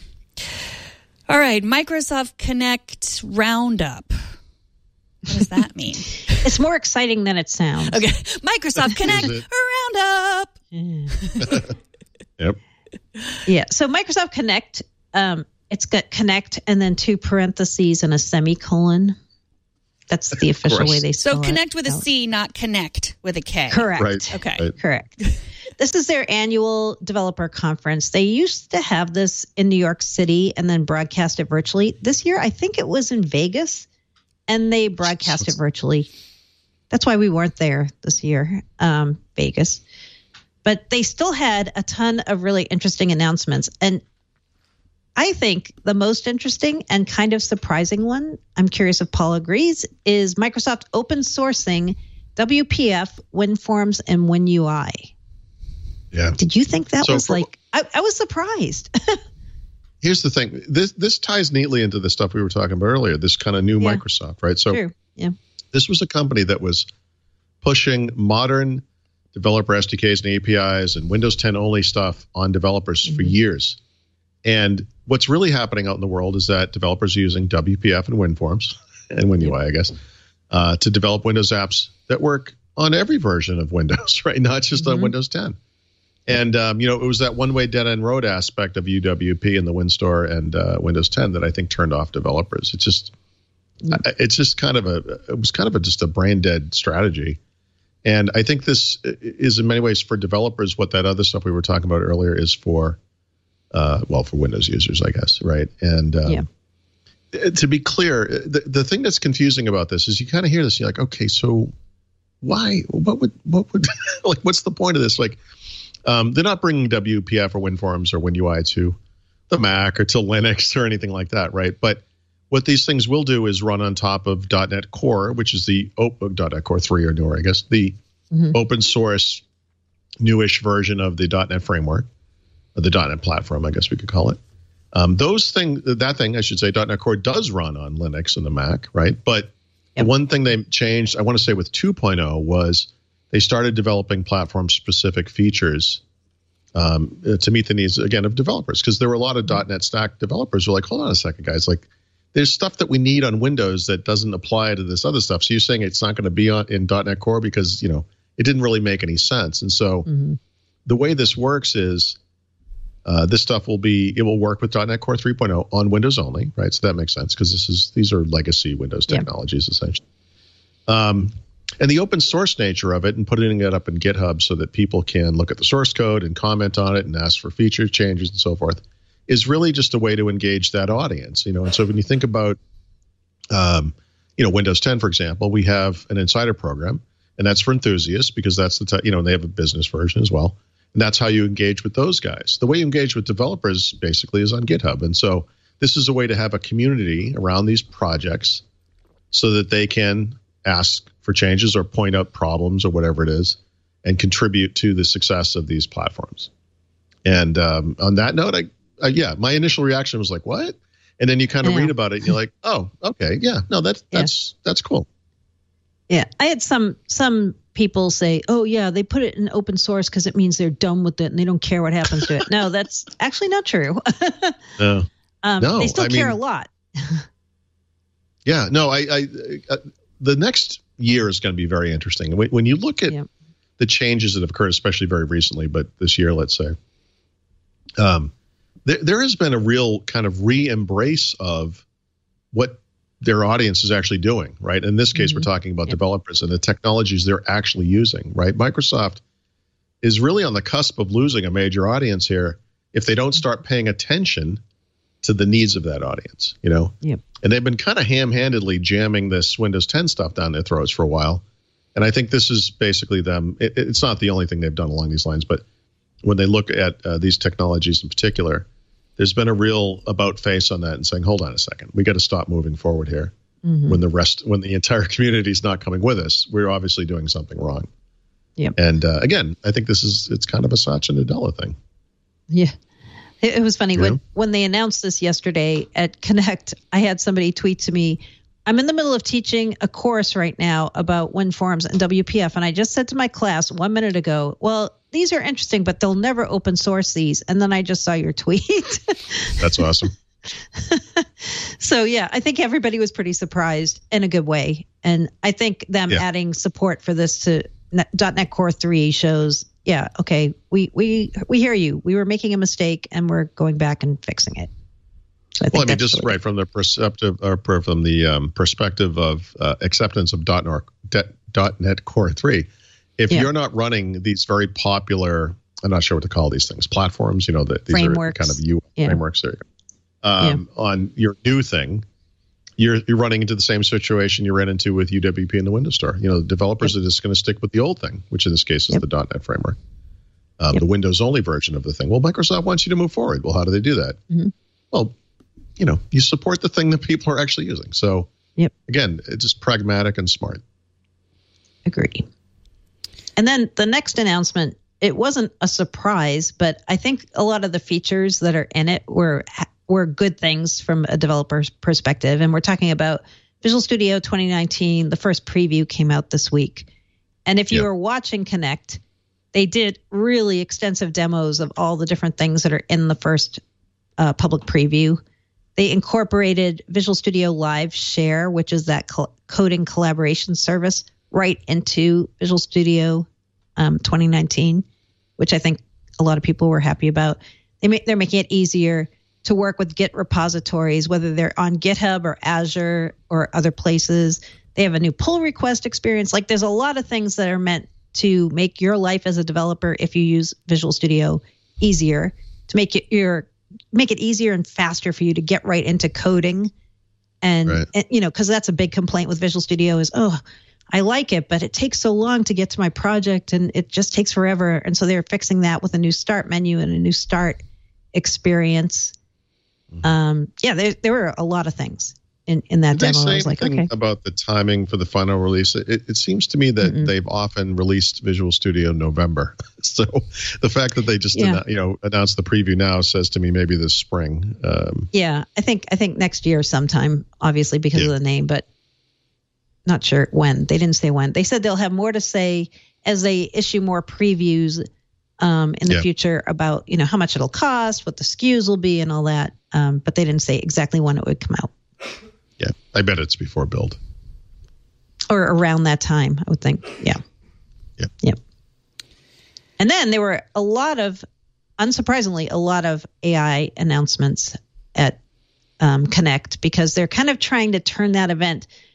All right, Microsoft Connect Roundup. What does that mean? It's more exciting than it sounds. Okay, Microsoft Connect Roundup. Yep. Yeah, so Microsoft Connect, um, it's got Connect and then two parentheses and a semicolon. That's the official way they spell it. So Connect it. with a C, not Connect with a K. Correct. Right. Okay. Right. Correct. This is their annual developer conference. They used to have this in New York City and then broadcast it virtually. This year, I think it was in Vegas, and they broadcast it virtually. That's why we weren't there this year, um, Vegas. But they still had a ton of really interesting announcements. And I think the most interesting and kind of surprising one, I'm curious if Paul agrees, is Microsoft open sourcing W P F, WinForms, and WinUI. Yeah. Did you think that so was for, like, I, I was surprised. Here's the thing. This this ties neatly into the stuff we were talking about earlier, this kind of new Yeah. Microsoft, right? So True. Yeah. this was a company that was pushing modern developer S D Ks and A P Is and Windows ten only stuff on developers mm-hmm. for years. And what's really happening out in the world is that developers are using W P F and WinForms and WinUI, yep. I guess, uh, to develop Windows apps that work on every version of Windows, right? Not just mm-hmm. on Windows ten. And, um, you know, it was that one-way dead-end road aspect of U W P in the WinStore and uh, Windows ten that I think turned off developers. It's just, mm-hmm. it's just kind of a, it was kind of a, just a brain-dead strategy. And I think this is in many ways for developers what that other stuff we were talking about earlier is for, uh, well, for Windows users, I guess, right? And um, yeah. to be clear, the, the thing that's confusing about this is you kind of hear this, you're like, okay, so why, what would, what would, like, what's the point of this? Like, um, they're not bringing W P F or WinForms or WinUI to the Mac or to Linux or anything like that, right? But what these things will do is run on top of .dot net Core, which is the oh, .dot net Core three or newer, I guess, the mm-hmm. open source newish version of the .dot net framework, or the .dot net platform, I guess we could call it. Um, those thing, that thing, I should say, .dot net Core does run on Linux and the Mac, right? But yep. the one thing they changed, I want to say with two point oh was they started developing platform-specific features um, to meet the needs, again, of developers. Because there were a lot of .dot net Stack developers who were like, hold on a second, guys. Like, there's stuff that we need on Windows that doesn't apply to this other stuff. So you're saying it's not going to be on in .dot net Core because, you know, it didn't really make any sense. And so mm-hmm. the way this works is uh, this stuff will be, it will work with .dot net Core three point oh on Windows only, right? So that makes sense because this is these are legacy Windows technologies, yeah. essentially. Um, And the open source nature of it and putting it up in GitHub so that people can look at the source code and comment on it and ask for feature changes and so forth is really just a way to engage that audience, you know. And so when you think about, um, you know, Windows ten, for example, we have an insider program, and that's for enthusiasts because that's the, t- you know, they have a business version as well. And that's how you engage with those guys. The way you engage with developers basically is on GitHub. And so this is a way to have a community around these projects so that they can ask for changes or point out problems or whatever it is and contribute to the success of these platforms. And um, on that note, I, uh, yeah, my initial reaction was like, what? And then you kind of Yeah. read about it and you're like, oh, okay. Yeah, no, that's, Yeah. that's, that's cool. Yeah, I had some some people say, "Oh, yeah, they put it in open source because it means they're done with it and they don't care what happens to it." No, that's actually not true. No. um, No, they still I care mean- a lot. Yeah, no, I, I, uh, the next year is going to be very interesting. When, when you look at Yeah. the changes that have occurred, especially very recently, but this year, let's say, um, there, there has been a real kind of re-embrace of what their audience is actually doing, right? In this case, Mhm. we're talking about Yep. developers and the technologies they're actually using, right? Microsoft is really on the cusp of losing a major audience here if they don't start paying attention to the needs of that audience, you know? Yep. And they've been kind of ham-handedly jamming this Windows ten stuff down their throats for a while. And I think this is basically them. It, it's not the only thing they've done along these lines, but when they look at uh, these technologies in particular, there's been a real about face on that and saying, hold on a second, we got to stop moving forward here. Mhm. When the rest, when the entire community is not coming with us, we're obviously doing something wrong. Yep. And uh, again, I think this is, it's kind of a Satya Nadella thing. Yeah. It, it was funny Yeah. when when they announced this yesterday at Connect. I had somebody tweet to me, "I'm in the middle of teaching a course right now about WinForms and W P F, and I just said to my class one minute ago, well, these are interesting, but they'll never open source these." And then I just saw your tweet. That's awesome. So yeah, I think everybody was pretty surprised in a good way, and I think them Yeah. adding support for this to Net, .NET Core three shows, yeah, okay, we we we hear you. We were making a mistake, and we're going back and fixing it. So I think Well, I mean, that's just really- right from the perceptive or per- from the um, perspective of uh, acceptance of .NET, .NET Core three. If Yeah. you're not running these very popular, I'm not sure what to call these things, platforms, you know, that these Frameworks. are kind of U Yeah. frameworks. There you go. Um, On your new thing, you're you're running into the same situation you ran into with U W P in the Windows Store. You know, the developers are just going to stick with the old thing, which in this case is Yep. the .NET framework, um, Yep. the Windows only version of the thing. Well, Microsoft wants you to move forward. Well, how do they do that? Mhm. Well, you know, you support the thing that people are actually using. So, Yep. again, it's just pragmatic and smart. Agree. And then the next announcement, it wasn't a surprise, but I think a lot of the features that are in it were were good things from a developer's perspective. And we're talking about Visual Studio twenty nineteen. The first preview came out this week. And if you Yep. were watching Connect, they did really extensive demos of all the different things that are in the first uh, public preview. They incorporated Visual Studio Live Share, which is that col- coding collaboration service, right into Visual Studio um, twenty nineteen, which I think a lot of people were happy about. They ma- they're making it easier to work with Git repositories, whether they're on GitHub or Azure or other places. They have a new pull request experience. Like there's a lot of things that are meant to make your life as a developer, if you use Visual Studio, easier, to make it your make it easier and faster for you to get right into coding. And, Right. and you know, because that's a big complaint with Visual Studio is, oh, I like it, but it takes so long to get to my project and it just takes forever. And so they're fixing that with a new start menu and a new start experience. Mm-hmm. Um, yeah, there there were a lot of things in, in that Did they demo. say I was like, anything okay. about the timing for the final release? It, it seems to me that Mm-mm. they've often released Visual Studio in November. So the fact that they just Yeah. annou- you know announced the preview now says to me maybe this spring. Um, Yeah, I think I think next year sometime, obviously because Yeah. of the name, but not sure when. They didn't say when. They said they'll have more to say as they issue more previews um, in the Yeah. future about, you know, how much it'll cost, what the S K Us will be, and all that. Um, but they didn't say exactly when it would come out yeah, I bet it's before build. or around that time. I would think. Yeah. Yeah. Yep. And then there were a lot of, unsurprisingly, a lot of A I announcements at um, Connect because they're kind of trying to turn that event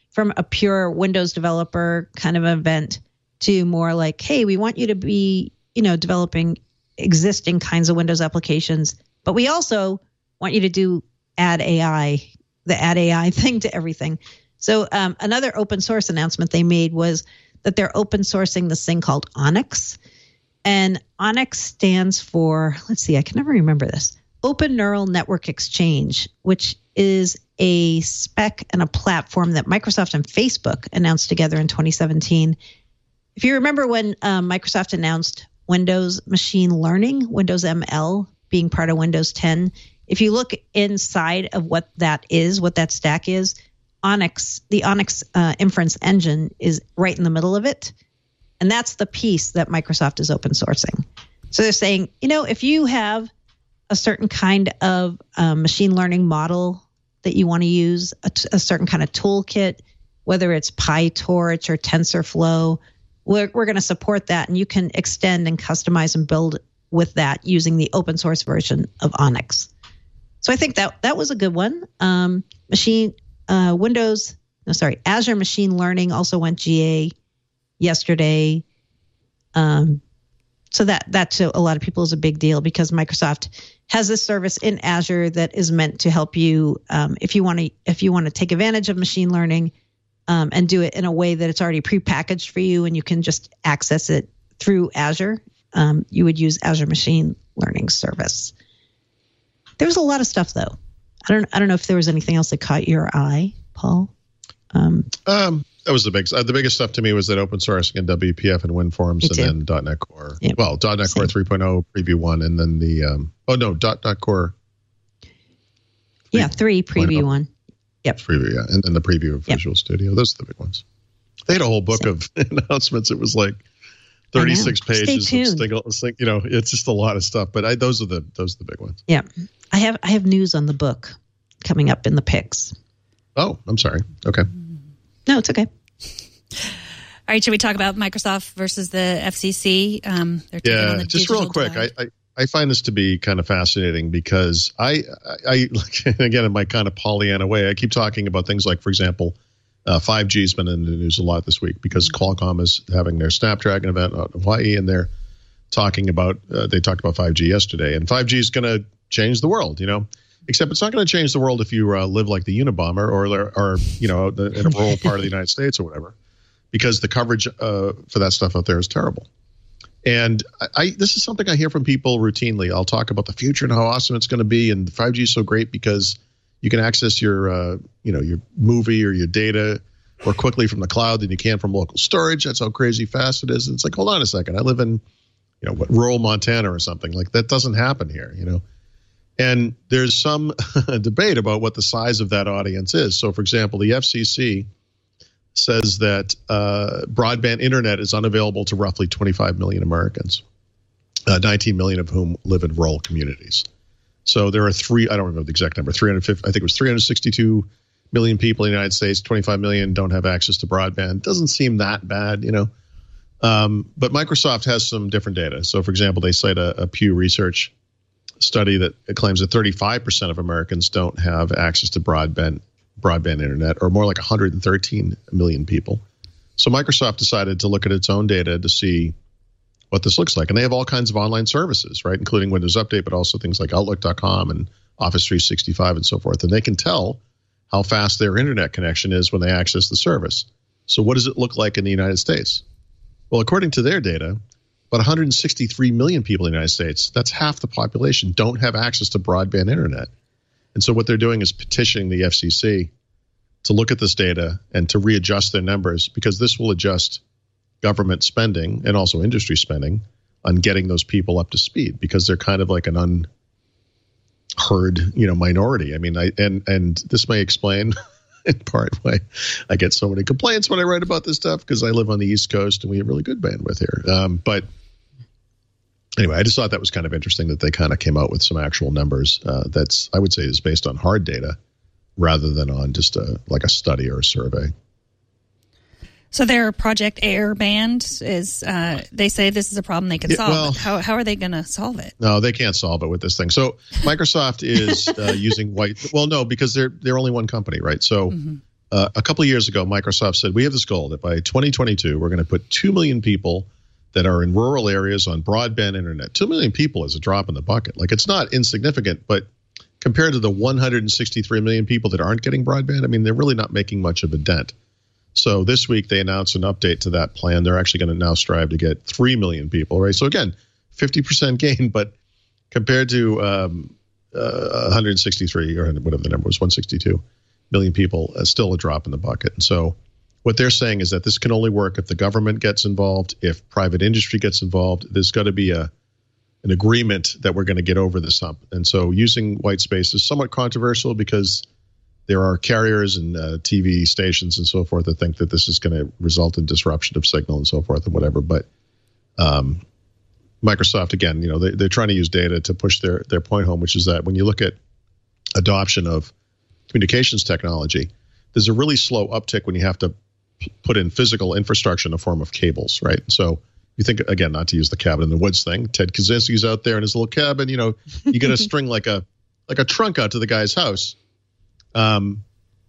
from a pure Windows developer kind of event to more like, hey, we want you to be, you know, developing existing kinds of Windows applications, but we also want you to do add A I, the add A I thing to everything. So um, another open source announcement they made was that they're open sourcing this thing called Onyx. And Onyx stands for, let's see, I can never remember this, Open Neural Network Exchange, which is a spec and a platform that Microsoft and Facebook announced together in twenty seventeen. If you remember when um, Microsoft announced Windows Machine Learning, Windows M L being part of Windows ten, if you look inside of what that is, what that stack is, Onyx, the Onyx uh, inference engine is right in the middle of it. And that's the piece that Microsoft is open sourcing. So they're saying, you know, if you have a certain kind of um, machine learning model that you want to use, a, t- a certain kind of toolkit, whether it's PyTorch or TensorFlow, we're, we're going to support that. And you can extend and customize and build with that using the open source version of Onyx. So I think that that was a good one. Um, machine uh, Windows, no, sorry, Azure Machine Learning also went G A yesterday. Um, so that that to a lot of people is a big deal because Microsoft has this service in Azure that is meant to help you um, if you want to if you want to take advantage of machine learning um, and do it in a way that it's already prepackaged for you and you can just access it through Azure. Um, you would use Azure Machine Learning Service. There was a lot of stuff though. I don't I don't know if there was anything else that caught your eye, Paul. Um, um, that was the big uh, the biggest stuff to me was that open sourcing in W P F and WinForms and then .NET Core. Yeah. Well, .NET Core three point oh preview one and then the um, oh no .NET Core. Yeah, three preview one. Yep. Preview, yeah, and then the preview of Visual yep. Studio. Those are the big ones. They had a whole book of announcements. It was like thirty-six pages of single, you know, it's just a lot of stuff. But I, those are the those are the big ones. Yeah, I have I have news on the book coming up in the picks. Oh, I'm sorry. Okay. No, it's okay. All right, should we talk about Microsoft versus the F C C? Um, yeah, just real quick. I, I I find this to be kind of fascinating because I I, I again in my kind of Pollyanna way, I keep talking about things like, for example, uh, five G has been in the news a lot this week because Qualcomm is having their Snapdragon event out in Hawaii, and they're talking about uh, they talked about five G yesterday, and five G is going to change the world, you know. Except it's not going to change the world if you uh, live like the Unabomber or, or you know, in a rural part of the United States or whatever, because the coverage uh, for that stuff out there is terrible. And I, I this is something I hear from people routinely. I'll talk about the future and how awesome it's going to be, and five G is so great because you can access your, uh, you know, your movie or your data more quickly from the cloud than you can from local storage. That's how crazy fast it is. And it's like, hold on a second, I live in, you know, what, rural Montana or something. Like that doesn't happen here, you know. And there's some debate about what the size of that audience is. So, for example, the F C C says that uh, broadband internet is unavailable to roughly twenty-five million Americans, uh, nineteen million of whom live in rural communities. So there are three, I don't remember the exact number, three hundred fifty, I think it was three hundred sixty-two million people in the United States, twenty-five million don't have access to broadband. Doesn't seem that bad, you know. Um, but Microsoft has some different data. So, for example, they cite a, a Pew Research study that claims that thirty-five percent of Americans don't have access to broadband broadband internet, or more like one hundred thirteen million people. So Microsoft decided to look at its own data to see what this looks like. And they have all kinds of online services, right, including Windows Update, but also things like Outlook dot com and Office three sixty-five and so forth. And they can tell how fast their internet connection is when they access the service. So what does it look like in the United States? Well, according to their data, about one hundred sixty-three million people in the United States, that's half the population, don't have access to broadband internet. And so what they're doing is petitioning the F C C to look at this data and to readjust their numbers, because this will adjust government spending and also industry spending on getting those people up to speed, because they're kind of like an unheard, you know, minority. I mean, I and and this may explain in part why I get so many complaints when I write about this stuff, because I live on the East Coast and we have really good bandwidth here. Um, but anyway, I just thought that was kind of interesting that they kind of came out with some actual numbers. Uh, that's, I would say, is based on hard data rather than on just a like a study or a survey. So their Project Air band is, uh, they say this is a problem they can Yeah, solve. well- but how, how are they going to solve it? No, they can't solve it with this thing. So Microsoft is uh, using white. Well, no, because they're they're only one company, right? So uh, a couple of years ago, Microsoft said, we have this goal that by twenty twenty-two, we're going to put two million people that are in rural areas on broadband internet. two million people is a drop in the bucket. Like, it's not insignificant, but compared to the one hundred sixty-three million people that aren't getting broadband, I mean, they're really not making much of a dent. So this week they announced an update to that plan. They're actually going to now strive to get three million people, right? So again, fifty percent gain, but compared to um, uh, one hundred sixty-three or whatever the number was, one hundred sixty-two million people, uh, still a drop in the bucket. And so what they're saying is that this can only work if the government gets involved, if private industry gets involved. There's got to be a an agreement that we're going to get over this hump. And so using white space is somewhat controversial because there are carriers and uh, T V stations and so forth that think that this is going to result in disruption of signal and so forth and whatever. But um, Microsoft, again, you know, they, they're trying to use data to push their, their point home, which is that when you look at adoption of communications technology, there's a really slow uptick when you have to p- put in physical infrastructure in the form of cables, right? So you think, again, not to use the cabin in the woods thing, Ted Kaczynski's out there in his little cabin, you know, you get a string like a like a trunk out to the guy's house. Um,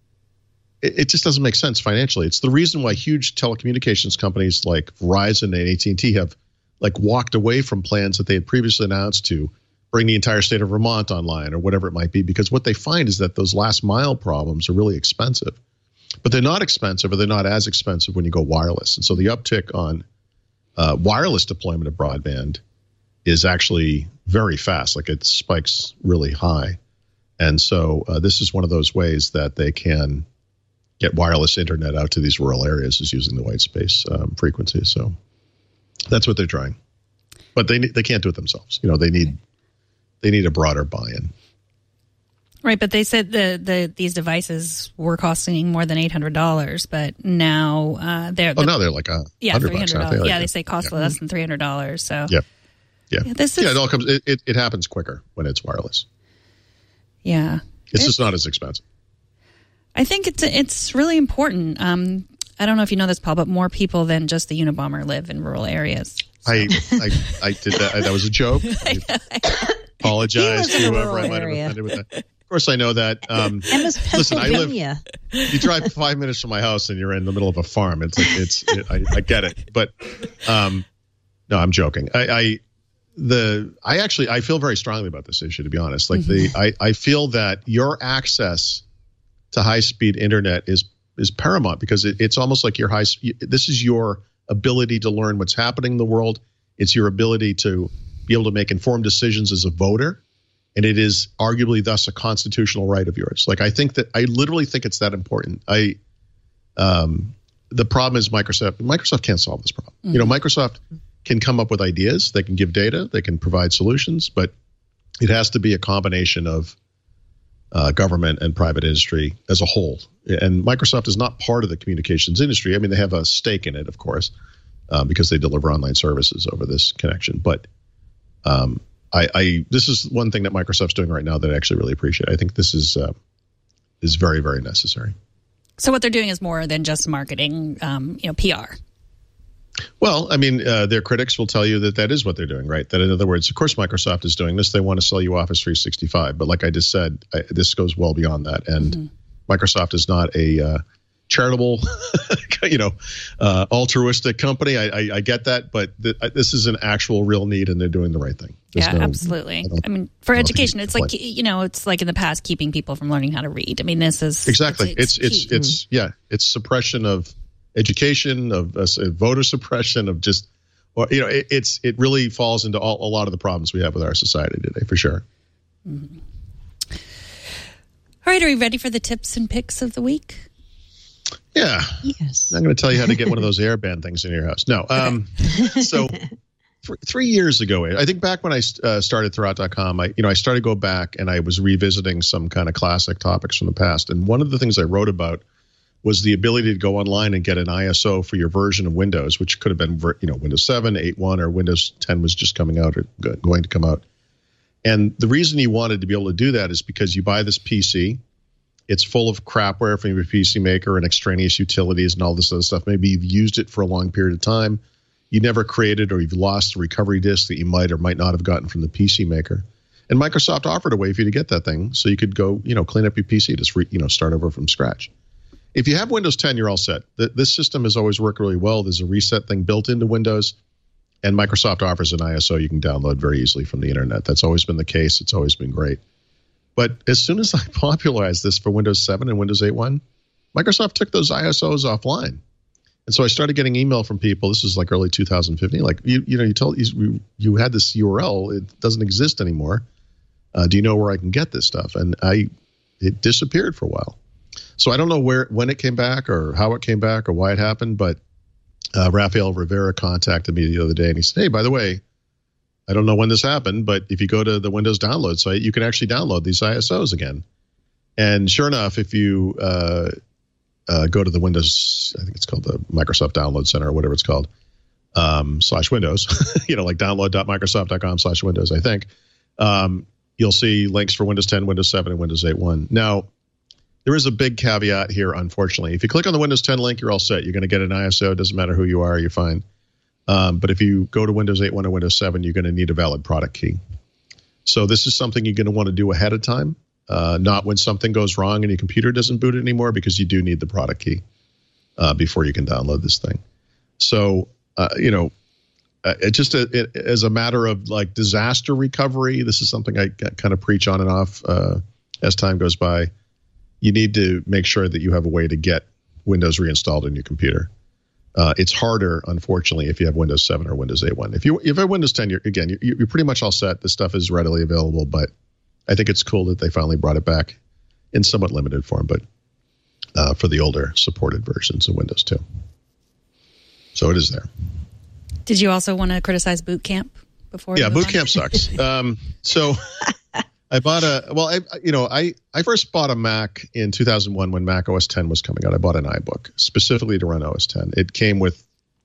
it, it just doesn't make sense financially. It's the reason why huge telecommunications companies like Verizon and A T and T have like walked away from plans that they had previously announced to bring the entire state of Vermont online or whatever it might be, because what they find is that those last mile problems are really expensive. But they're not expensive, or they're not as expensive when you go wireless. And so the uptick on uh, wireless deployment of broadband is actually very fast. Like, it spikes really high. And so uh, this is one of those ways that they can get wireless internet out to these rural areas, is using the white space um, frequency. So that's what they're trying. But they they can't do it themselves. You know, they need they need a broader buy-in. Right, but they said the, the these devices were costing more than eight hundred dollars, but now uh, they're oh, now they're like a yeah, hundred bucks. They like yeah, they say cost yeah. less than three hundred dollars. So yeah, yeah, yeah, this is, yeah. It all comes. It, it, it happens quicker when it's wireless. Yeah, it's, it's just not as expensive. I think it's it's really important. Um, I don't know if you know this, Paul, but more people than just the Unabomber live in rural areas. So. I, I I did that. That was a joke. I apologize to whoever I might have offended with that. Of course, I know that. Um, Emma's listen, I live. Pennsylvania. You drive five minutes from my house and you're in the middle of a farm. It's like, it's. It, I, I get it, but um, no, I'm joking. I, I the I actually I feel very strongly about this issue. To be honest, like mm-hmm. the I I feel that your access to high speed internet is is paramount, because it, it's almost like your high. This is your ability to learn what's happening in the world. It's your ability to be able to make informed decisions as a voter. And it is arguably thus a constitutional right of yours. Like, I think that I literally think it's that important. I, um, the problem is Microsoft, Microsoft can't solve this problem. Mm-hmm. You know, Microsoft can come up with ideas. They can give data. They can provide solutions, but it has to be a combination of uh, government and private industry as a whole. And Microsoft is not part of the communications industry. I mean, they have a stake in it, of course, uh, because they deliver online services over this connection. But, um, I, I this is one thing that Microsoft's doing right now that I actually really appreciate. I think this is uh, is very, very necessary. So what they're doing is more than just marketing, um, you know, P R. Well, I mean, uh, their critics will tell you that that is what they're doing, right? That, in other words, of course, Microsoft is doing this. They want to sell you Office three sixty-five. But like I just said, I, this goes well beyond that. And mm-hmm. Microsoft is not a uh, charitable, you know, uh, altruistic company. I, I, I get that, but th- this is an actual real need, and they're doing the right thing. There's yeah, no, education. I, I mean, for education, it's like, you know, it's like in the past, keeping people from learning how to read. I mean, this is exactly. It's it's it's, it's, it's yeah, it's suppression of education, of uh, voter suppression, of just, or you know, it, it's it really falls into all, a lot of the problems we have with our society today, for sure. Mm-hmm. All right, are we ready for the tips and picks of the week? Yeah. Yes. I'm going to tell you how to get one of those airband things in your house. No. Um, so th- three years ago, I think back when I uh, started Thurrott dot com, I, you know, I started to go back and I was revisiting some kind of classic topics from the past. And one of the things I wrote about was the ability to go online and get an I S O for your version of Windows, which could have been, you know, Windows seven, eight point one, or Windows ten was just coming out or going to come out. And the reason you wanted to be able to do that is because you buy this P C. It's full of crapware from your P C maker and extraneous utilities and all this other stuff. Maybe you've used it for a long period of time. You never created, or you've lost a recovery disk that you might or might not have gotten from the P C maker. And Microsoft offered a way for you to get that thing so you could go, you know, clean up your P C, just re, you know, start over from scratch. if you have Windows ten, you're all set. This system has always worked really well. There's a reset thing built into Windows, and Microsoft offers an I S O you can download very easily from the internet. That's always been the case. It's always been great. But as soon as I popularized this for Windows seven and Windows eight point one, Microsoft took those I S Os offline. And so I started getting email from people. This is like early two thousand fifteen. Like, you you know, you told you, you had this U R L. It doesn't exist anymore. Uh, do you know where I can get this stuff? And I, it disappeared for a while. So I don't know where, when it came back or how it came back or why it happened. But uh, Rafael Rivera contacted me the other day and he said, hey, by the way, I don't know when this happened, but if you go to the Windows download site, you can actually download these I S Os again. And sure enough, if you uh, uh, go to the Windows, I think it's called the Microsoft Download Center or whatever it's called, um, slash Windows, you know, like download.microsoft.com slash Windows, I think, um, you'll see links for Windows ten, Windows seven, and Windows eight point one. Now, there is a big caveat here, unfortunately. If you click on the Windows ten link, you're all set. You're going to get an I S O. It doesn't matter who you are, you're fine. Um, but if you go to Windows eight point one or Windows seven, you're going to need a valid product key. So this is something you're going to want to do ahead of time, uh, not when something goes wrong and your computer doesn't boot anymore, because you do need the product key uh, before you can download this thing. So, uh, you know, uh, it just a, it, as a matter of like disaster recovery, this is something I kind of preach on and off uh, as time goes by. You need to make sure that you have a way to get Windows reinstalled in your computer. Uh, it's harder, unfortunately, if you have Windows seven or Windows eight point one. If you if you have Windows ten, you're, again, you're, you're pretty much all set. This stuff is readily available, but I think it's cool that they finally brought it back in somewhat limited form, but uh, for the older supported versions of Windows two. So it is there. Did you also want to criticize Boot Camp before? Yeah, Boot Camp sucks. um, so I bought a, well, I, you know, I, I first bought a Mac in two thousand one when Mac O S ten was coming out. I bought an iBook specifically to run O S ten. It came with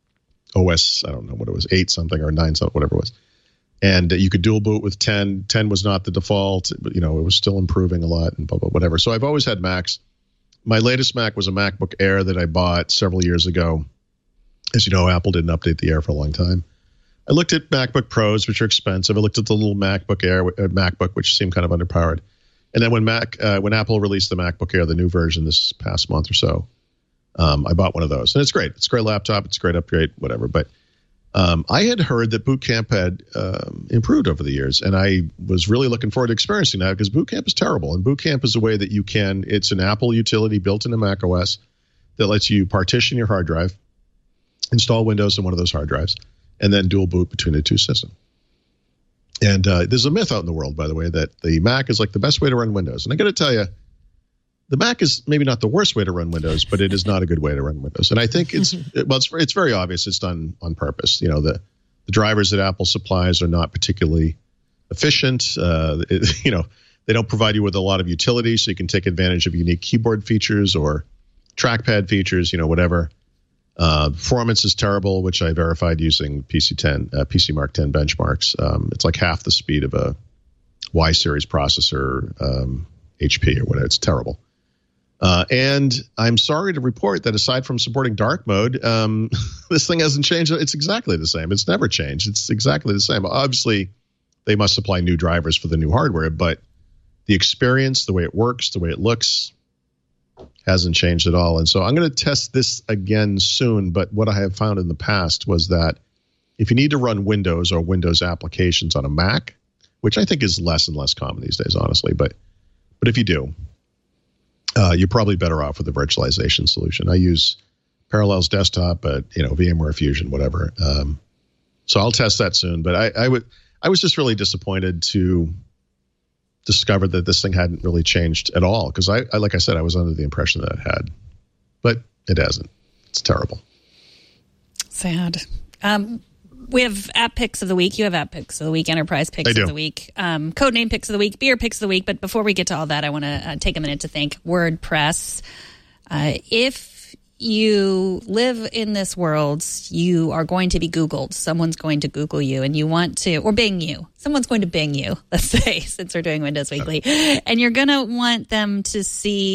O S, I don't know what it was, eight something or nine something, whatever it was. And you could dual boot with ten. ten was not the default, but, you know, it was still improving a lot and blah, blah, whatever. So I've always had Macs. My latest Mac was a MacBook Air that I bought several years ago. As you know, Apple didn't update the Air for a long time. I looked at MacBook Pros, which are expensive. I looked at the little MacBook Air, uh, MacBook, which seemed kind of underpowered. And then when Mac, uh, when Apple released the MacBook Air, the new version this past month or so, um, I bought one of those. And it's great. It's a great laptop. It's a great upgrade, whatever. But um, I had heard that Boot Camp had um, improved over the years. And I was really looking forward to experiencing that because Boot Camp is terrible. And Boot Camp is a way that you can, it's an Apple utility built into Mac O S that lets you partition your hard drive, install Windows on one of those hard drives, and then dual boot between the two systems. And uh, there's a myth out in the world, by the way, that the Mac is like the best way to run Windows. And I got to tell you, the Mac is maybe not the worst way to run Windows, but it is not a good way to run Windows. And I think it's it, well, it's, it's very obvious it's done on purpose. You know, the, the drivers that Apple supplies are not particularly efficient. Uh, it, you know, they don't provide you with a lot of utility, so you can take advantage of unique keyboard features or trackpad features, you know, whatever. Uh, performance is terrible, which I verified using P C ten, uh, P C Mark ten benchmarks. Um, it's like half the speed of a Y series processor, um, H P or whatever. It's terrible. Uh, and I'm sorry to report that aside from supporting dark mode, um, this thing hasn't changed. It's exactly the same. It's never changed. It's exactly the same. Obviously, they must supply new drivers for the new hardware, but the experience, the way it works, the way it looks, hasn't changed at all. And so I'm going to test this again soon. But what I have found in the past was that if you need to run Windows or Windows applications on a Mac, which I think is less and less common these days, honestly, but but if you do, uh, you're probably better off with a virtualization solution. I use Parallels Desktop, but you know, VMware Fusion, whatever. Um, so I'll test that soon. But I, I would I was just really disappointed to discovered that this thing hadn't really changed at all because I, I, like I said, I was under the impression that it had, but it hasn't. It's terrible. Sad. Um, we have app picks of the week. You have app picks of the week, enterprise picks of the week, um, codename picks of the week, beer picks of the week. But before we get to all that, I want to uh, take a minute to thank WordPress. Uh, if you live in this world, you are going to be Googled. Someone's going to Google you and you want to, or Bing you. Someone's going to Bing you, let's say, since we're doing Windows Weekly. And you're going to want them to see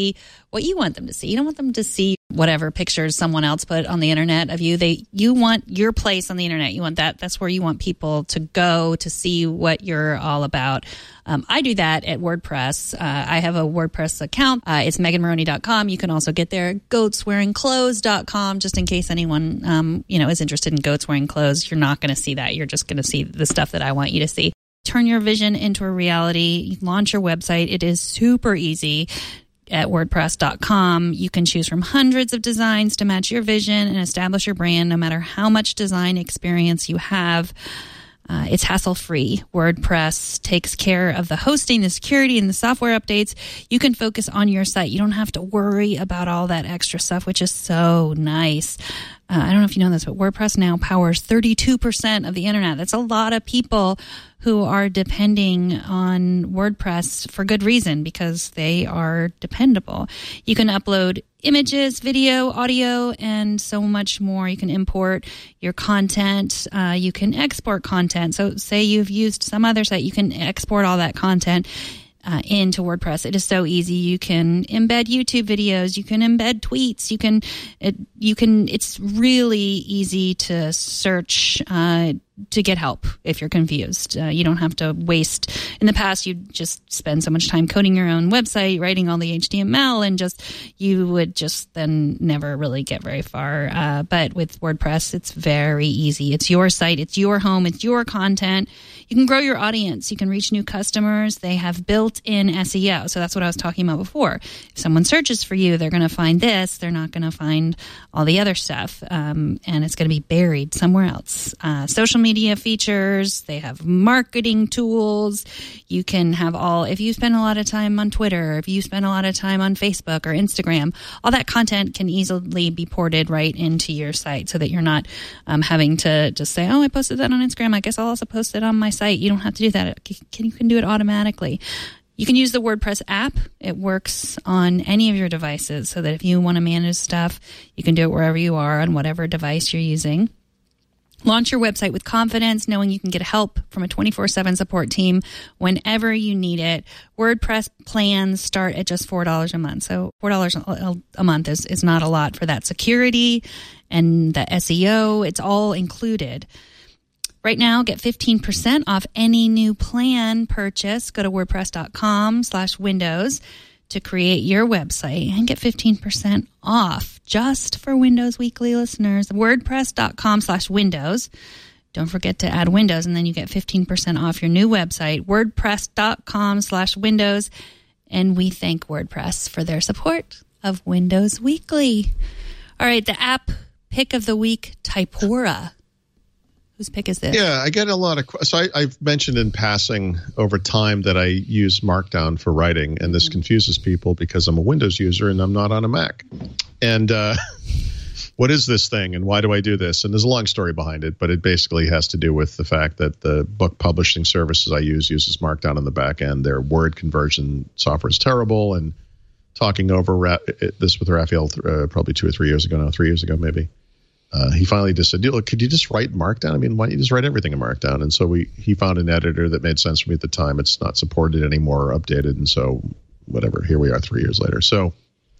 what you want them to see. You don't want them to see whatever pictures someone else put on the internet of you. They, you want your place on the internet. You want that. That's where you want people to go to see what you're all about. Um, I do that at WordPress. Uh, I have a WordPress account. Uh, it's megan moroney dot com. You can also get there at goats wearing clothes dot com, just in case anyone, um, you know, is interested in goats wearing clothes. You're not going to see that. You're just going to see the stuff that I want you to see. Turn your vision into a reality. Launch your website. It is super easy. At WordPress dot com, you can choose from hundreds of designs to match your vision and establish your brand no matter how much design experience you have. Uh, it's hassle-free. WordPress takes care of the hosting, the security, and the software updates. You can focus on your site. You don't have to worry about all that extra stuff, which is so nice. Uh, I don't know if you know this, but WordPress now powers thirty-two percent of the internet. That's a lot of people who are depending on WordPress for good reason, because they are dependable. You can upload images, video, audio, and so much more. You can import your content. Uh, you can export content. So say you've used some other site, you can export all that content Uh, into WordPress. It is so easy. You can embed YouTube videos. You can embed tweets. You can, it, you can, it's really easy to search, uh, to get help if you're confused. Uh, you don't have to waste, in the past, you'd just spend so much time coding your own website, writing all the H T M L, and just, you would just then never really get very far. Uh, but with WordPress, it's very easy. It's your site. It's your home. It's your content. You can grow your audience. You can reach new customers. They have built-in S E O. So that's what I was talking about before. If someone searches for you, they're going to find this. They're not going to find all the other stuff. Um, and it's going to be buried somewhere else. Uh, social media features. They have marketing tools. You can have all, if you spend a lot of time on Twitter, if you spend a lot of time on Facebook or Instagram, all that content can easily be ported right into your site so that you're not um, having to just say, oh, I posted that on Instagram. I guess I'll also post it on my site. You don't have to do that. You can do it automatically. You can use the WordPress app. It works on any of your devices so that if you want to manage stuff, you can do it wherever you are on whatever device you're using. Launch your website with confidence, knowing you can get help from a twenty-four seven support team whenever you need it. WordPress plans start at just four dollars a month. So four dollars a month is, is not a lot for that security and the S E O. It's all included. Right now, get fifteen percent off any new plan purchase. Go to WordPress dot com slash Windows to create your website and get fifteen percent off just for Windows Weekly listeners. WordPress dot com slash Windows. Don't forget to add Windows, and then you get fifteen percent off your new website, WordPress dot com slash Windows. And we thank WordPress for their support of Windows Weekly. All right, the app pick of the week, Typora. Whose pick is this? Yeah, I get a lot of. So I, I've mentioned in passing over time that I use Markdown for writing, and this mm-hmm. confuses people because I'm a Windows user and I'm not on a Mac. And uh, what is this thing, and why do I do this? And there's a long story behind it, but it basically has to do with the fact that the book publishing services I use uses Markdown on the back end. Their word conversion software is terrible. And talking over Ra- this with Raphael uh, probably two or three years ago, no, three years ago maybe. Uh, he finally just said, look, could you just write Markdown? I mean, why don't you just write everything in Markdown? And so we he found an editor that made sense for me at the time. It's not supported anymore or updated. And so whatever, here we are three years later. So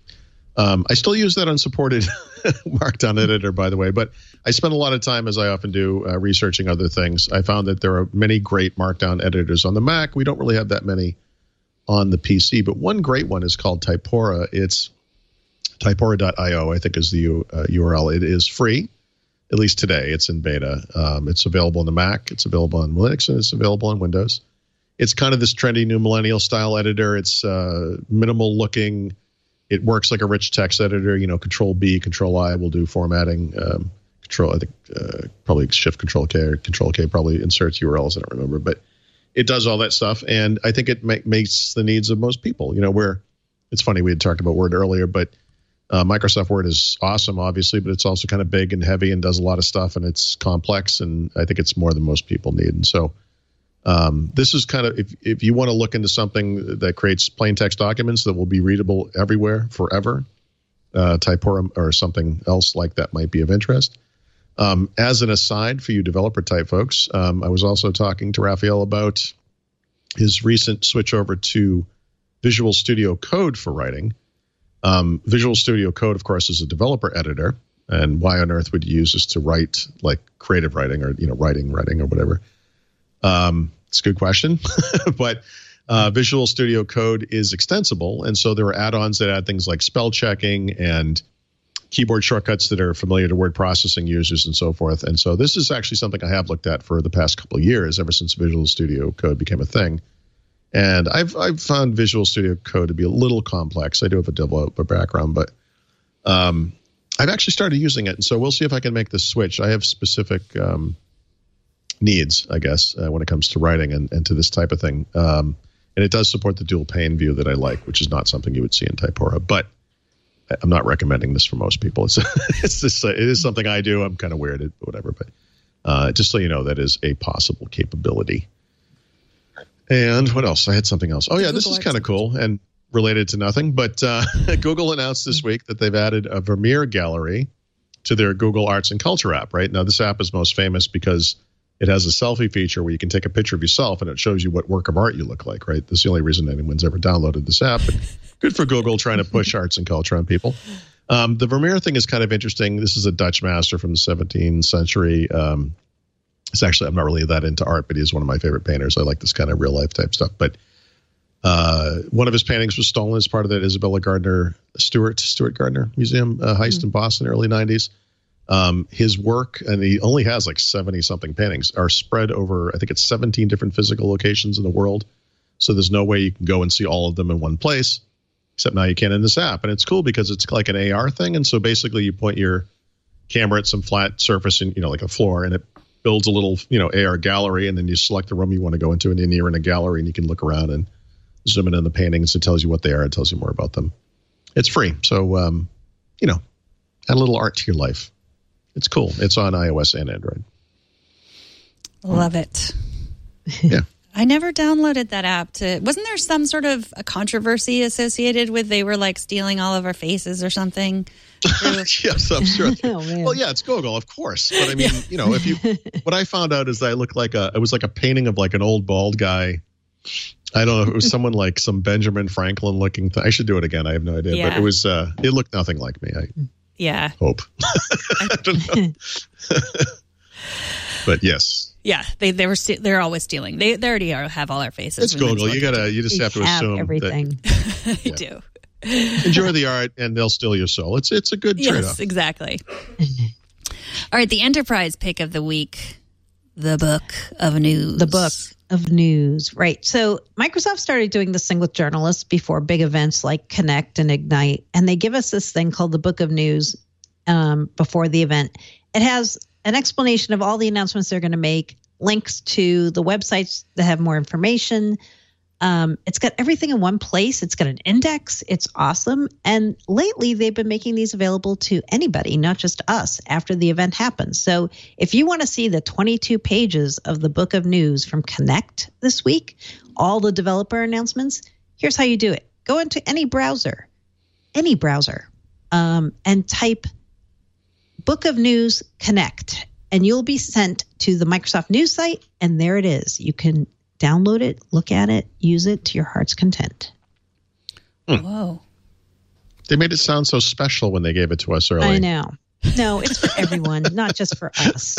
um, I still use that unsupported Markdown editor, by the way. But I spent a lot of time, as I often do, uh, researching other things. I found that there are many great Markdown editors on the Mac. We don't really have that many on the P C. But one great one is called Typora. It's Typora dot io, I think, is the U, uh, U R L. It is free, at least today. It's in beta. Um, it's available on the Mac. It's available on Linux, and it's available on Windows. It's kind of this trendy new millennial style editor. It's uh, minimal looking. It works like a rich text editor. You know, Control B, Control I will do formatting. Um, control, I think, uh, probably Shift Control K or Control K probably inserts U R Ls. I don't remember, but it does all that stuff, and I think it ma- makes the needs of most people. You know, where it's funny, we had talked about Word earlier, but Uh, Microsoft Word is awesome, obviously, but it's also kind of big and heavy and does a lot of stuff, and it's complex, and I think it's more than most people need. And so um, this is kind of, if, if you want to look into something that creates plain text documents that will be readable everywhere forever, uh, Typora or something else like that might be of interest. Um, as an aside for you developer type folks, um, I was also talking to Raphael about his recent switch over to Visual Studio Code for writing. Um, Visual Studio Code, of course, is a developer editor. And why on earth would you use this to write, like creative writing or, you know, writing, writing or whatever? Um, it's a good question. But uh, Visual Studio Code is extensible. And so there are add-ons that add things like spell checking and keyboard shortcuts that are familiar to word processing users and so forth. And so this is actually something I have looked at for the past couple of years, ever since Visual Studio Code became a thing. And I've I've found Visual Studio Code to be a little complex. I do have a developer background, but um, I've actually started using it. And so we'll see if I can make the switch. I have specific um, needs, I guess, uh, when it comes to writing and, and to this type of thing. Um, and it does support the dual pane view that I like, which is not something you would see in Typora. But I'm not recommending this for most people. It's it's just, it is something I do. I'm kind of weird at whatever, but uh, just so you know, that is a possible capability. And what else? I had something else. Oh yeah, this is kind of cool and related to nothing. But uh, Google announced this week that they've added a Vermeer gallery to their Google Arts and Culture app. Right now, this app is most famous because it has a selfie feature where you can take a picture of yourself and it shows you what work of art you look like. Right. That's the only reason anyone's ever downloaded this app. But good for Google trying to push arts and culture on people. Um, the Vermeer thing is kind of interesting. This is a Dutch master from the seventeenth century. Um, it's actually, I'm not really that into art, but he's one of my favorite painters. I like this kind of real life type stuff. But uh, one of his paintings was stolen as part of that Isabella Gardner Stewart, Stewart Gardner Museum uh, heist mm-hmm. in Boston, early nineties. Um, his work, and he only has like seventy something paintings, are spread over, I think it's seventeen different physical locations in the world. So there's no way you can go and see all of them in one place. Except now you can in this app. And it's cool because it's like an A R thing. And so basically you point your camera at some flat surface, and you know, like a floor, and it builds a little, you know, A R gallery. And then you select the room you want to go into, and then you're in a gallery and you can look around and zoom in on the paintings. It tells you what they are. It tells you more about them. It's free. So, um, you know, add a little art to your life. It's cool. It's on iOS and Android. Love it. Yeah. I never downloaded that app. To wasn't there some sort of a controversy associated with they were like stealing all of our faces or something? Yes, I'm sure. Oh, well, yeah, it's Google, of course. But I mean, yeah. you know, if you, what I found out is that I looked like a, it was like a painting of like an old bald guy. I don't know if it was someone like some Benjamin Franklin looking thing. I should do it again. I have no idea. Yeah. But it was, uh, it looked nothing like me. I yeah. hope. I don't know. But yes. Yeah, they they were st- they're always stealing. They they already are, have all our faces. It's Google. You gotta you just you have to have assume everything. That, you yeah. do. Enjoy the art, and they'll steal your soul. It's it's a good trade-off. Yes, exactly. All right, the enterprise pick of the week, the book of news. The book of news, right? So Microsoft started doing this thing with journalists before big events like Connect and Ignite, and they give us this thing called the book of news um, before the event. It has an explanation of all the announcements they're going to make, links to the websites that have more information. Um, it's got everything in one place. It's got an index. It's awesome. And lately, they've been making these available to anybody, not just us, after the event happens. So if you want to see the twenty-two pages of the book of news from Connect this week, all the developer announcements, here's how you do it. Go into any browser, any browser, um, and type Book of News Connect, and you'll be sent to the Microsoft News site, and there it is. You can download it, look at it, use it to your heart's content. Hmm. Whoa. They made it sound so special when they gave it to us early. I know. No, it's for everyone, not just for us.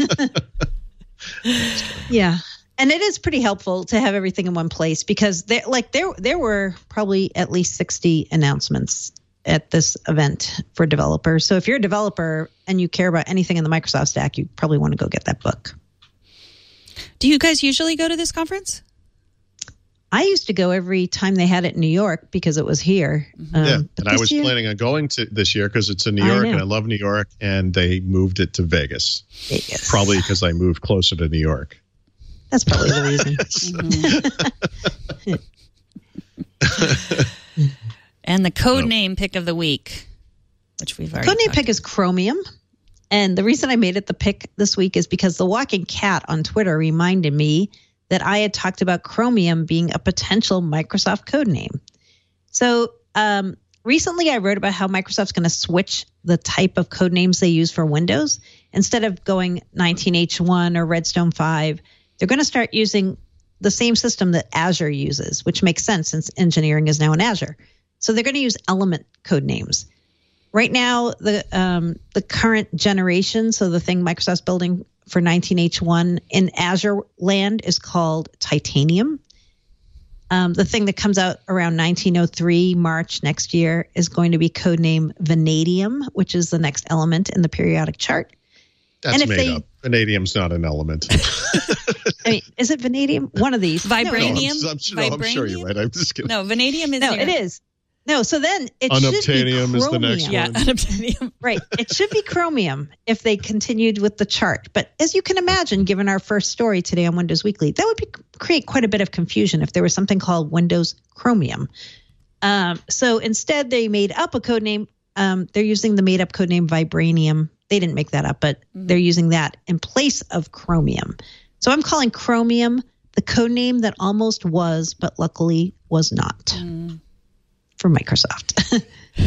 Yeah. And it is pretty helpful to have everything in one place because there like there there were probably at least sixty announcements at this event for developers. So if you're a developer and you care about anything in the Microsoft stack, you probably want to go get that book. Do you guys usually go to this conference? I used to go every time they had it in New York because it was here. Mm-hmm. Um, yeah, and I was year, planning on going to this year because it's in New York I and I love New York, and they moved it to Vegas. Vegas. Probably because I moved closer to New York. That's probably the reason. Mm-hmm. And the code oh. name pick of the week, which we've already Code name talked pick is Chromium. And the reason I made it the pick this week is because the Walking Cat on Twitter reminded me that I had talked about Chromium being a potential Microsoft code name. So um, recently I wrote about how Microsoft's going to switch the type of code names they use for Windows. Instead of going nineteen H one or Redstone five, they're going to start using the same system that Azure uses, which makes sense since engineering is now in Azure. So they're going to use element code names. Right now, the um, the current generation, so the thing Microsoft's building for nineteen H one in Azure land is called Titanium. Um, the thing that comes out around nineteen oh three, March next year, is going to be codename Vanadium, which is the next element in the periodic chart. That's made they, up. Vanadium's not an element. I mean, is it vanadium? One of these. Vibranium? No, I'm, I'm, no, I'm sure you're right. I'm just kidding. No, vanadium is. No, your, it is. No, so then it should be Unobtainium is the next Yeah, one. unobtainium. Right. It should be Chromium if they continued with the chart. But as you can imagine, given our first story today on Windows Weekly, that would be, create quite a bit of confusion if there was something called Windows Chromium. Um, so instead, they made up a code name. Um, they're using the made up code name Vibranium. They didn't make that up, but mm-hmm. they're using that in place of Chromium. So I'm calling Chromium the code name that almost was, but luckily was not. Mm. For Microsoft.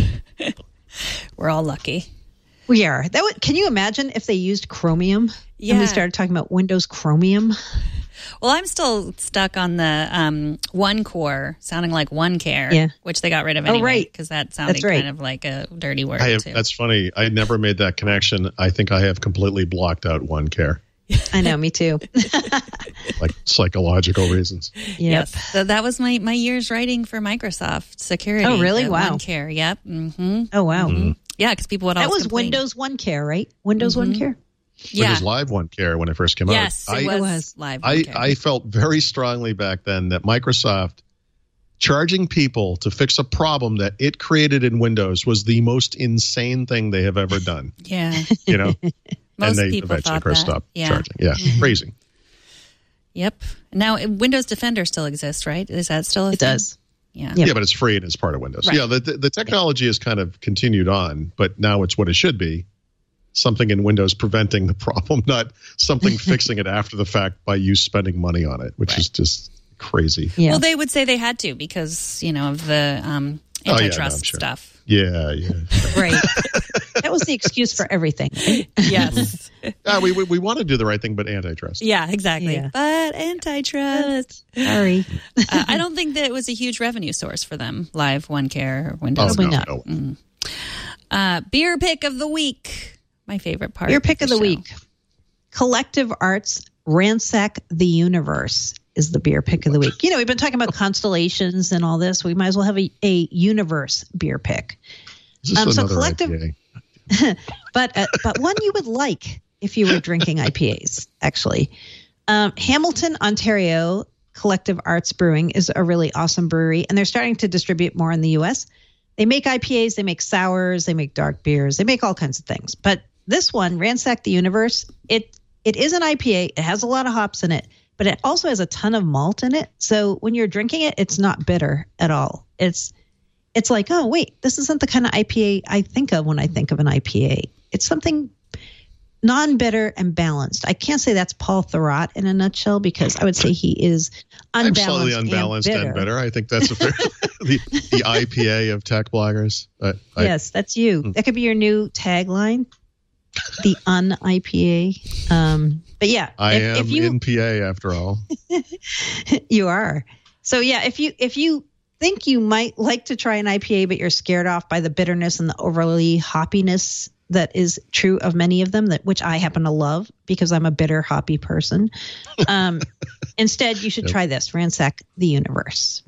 We're all lucky. We are. That would, can you imagine if they used Chromium yeah. and we started talking about Windows Chromium? Well, I'm still stuck on the um, One Core, sounding like One Care, yeah. which they got rid of anyway. Oh, right. Because that sounded right. kind of like a dirty word, I have, too. That's funny. I never made that connection. I think I have completely blocked out One Care. I know, me too. Like psychological reasons. Yep. Yes. So that was my, my year's writing for Microsoft security. Oh, really? Wow. OneCare. Yep. Mm-hmm. Oh, wow. Mm-hmm. Yeah, because people would always That was complain. Windows One Care, right? Windows mm-hmm. One Care? Yeah. Windows Live One Care when it first came yes, out. Yes, it I, was Live I, One Care. I felt very strongly back then that Microsoft charging people to fix a problem that it created in Windows was the most insane thing they have ever done. Yeah. You know? Most and they people eventually, thought of course, that. stopped Yeah. charging. Yeah, Mm-hmm. crazy. Yep. Now, Windows Defender still exists, right? Is that still a It thing? does. Yeah. Yep. Yeah, but it's free and it's part of Windows. Right. Yeah, the, the, the technology has kind of continued on, but now it's what it should be. Something in Windows preventing the problem, not something fixing it after the fact by you spending money on it, which right. is just crazy. Yeah. Well, they would say they had to because, you know, of the um, Oh, yeah, no, antitrust I'm sure. stuff. Yeah, yeah. Right. That was the excuse for everything. Yes. uh, we, we we want to do the right thing, but antitrust. Yeah, exactly. Yeah. But antitrust. Sorry. uh, I don't think that it was a huge revenue source for them, Live One Care or Windows. Oh, Probably no, not. no. Mm. Uh, beer pick of the week. My favorite part. Your pick of the show. week. Collective Arts Ransack the Universe is the beer pick of the week. You know, we've been talking about constellations and all this. We might as well have a, a universe beer pick. Is this Um, so another collective- I P A? but uh, but one you would like if you were drinking I P As, actually. Um, Hamilton, Ontario Collective Arts Brewing is a really awesome brewery, and they're starting to distribute more in the U S. They make I P As, they make sours, they make dark beers, they make all kinds of things. But this one, Ransack the Universe, it it is an I P A. It has a lot of hops in it, but it also has a ton of malt in it. So when you're drinking it, it's not bitter at all. It's it's like, oh, wait, this isn't the kind of I P A I think of when I think of an I P A. It's something non-bitter and balanced. I can't say that's Paul Thurrott in a nutshell because I would say he is I'm unbalanced, slightly unbalanced and and bitter. bitter. I think that's a fair, the, the I P A of tech bloggers. I, I, Yes, that's you. That could be your new tagline, the un-I P A. Um, but yeah, I if, am if you, in P A after all. you are. So yeah, if you if you think you might like to try an I P A, but you're scared off by the bitterness and the overly hoppiness that is true of many of them, that which I happen to love because I'm a bitter hoppy person. Um, instead, you should Yep. try this, Ransack the Universe.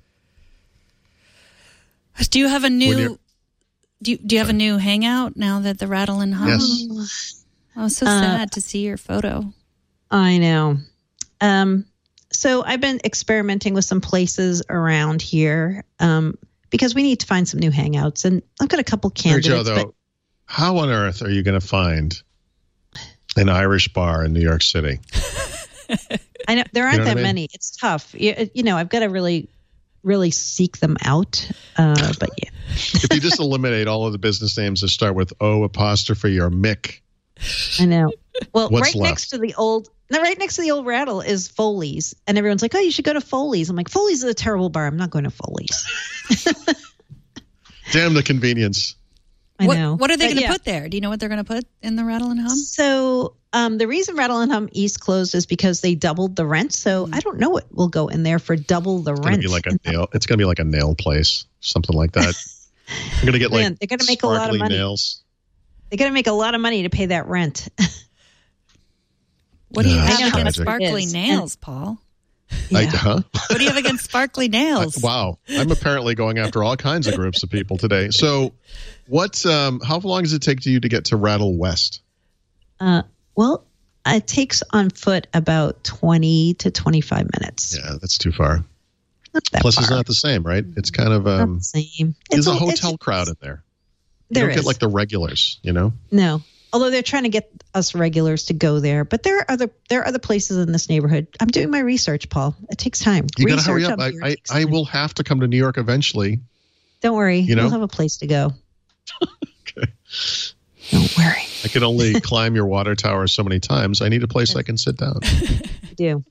Do you have a When new you're- do you, do you have a new hangout now that the Rattle and Hum? Yes. Oh, so Uh, sad to see your photo. I know. Um, so I've been experimenting with some places around here um, because we need to find some new hangouts, and I've got a couple Hey, candidates. Joe, though, but how on earth are you going to find an Irish bar in New York City? I know there aren't know what that I mean? many. It's tough. You, you know, I've got to really, really seek them out. Uh, but yeah, If you just eliminate all of the business names that start with O apostrophe or Mick, I know. Well, What's right left? next to the old, no, right next to the old Rattle is Foley's, and everyone's like, "Oh, you should go to Foley's." I'm like, "Foley's is a terrible bar. I'm not going to Foley's." damn the convenience. I what, know. What are they But going to yeah. put there? Do you know what they're going to put in the Rattle and Hum? So um, the reason Rattle and Hum East closed is because they doubled the rent. So I don't know what will go in there for double the It's rent. gonna be like a nail. It's gonna be like a nail place, something like that. I'm gonna get like Man, they're gonna make a lot of sparkly money. nails. They're going to make a lot of money to pay that rent. What do you Yeah, have that's against tragic. sparkly It is. nails, Paul? I, Yeah. huh? What do you have against sparkly nails? Wow, I'm apparently going after all kinds of groups of people today. So, what? Um, how long does it take you to get to Rattle West? Uh, well, it takes on foot about twenty to twenty-five minutes. Yeah, that's too far. Not that Plus, far. it's not the same, right? It's kind of Not um. the same. There's It's a a- hotel it's- crowd in there. You There don't is. get like the regulars, you know. No. Although they're trying to get us regulars to go there, but there are other there are other places in this neighborhood. I'm doing my research, Paul. It takes time. You got to Research hurry up. up I, here I, takes I time. will have to come to New York eventually. Don't worry. You know? We'll have a place to go. Okay. Don't worry. I can only climb your water tower so many times. I need a place I can sit down. I do.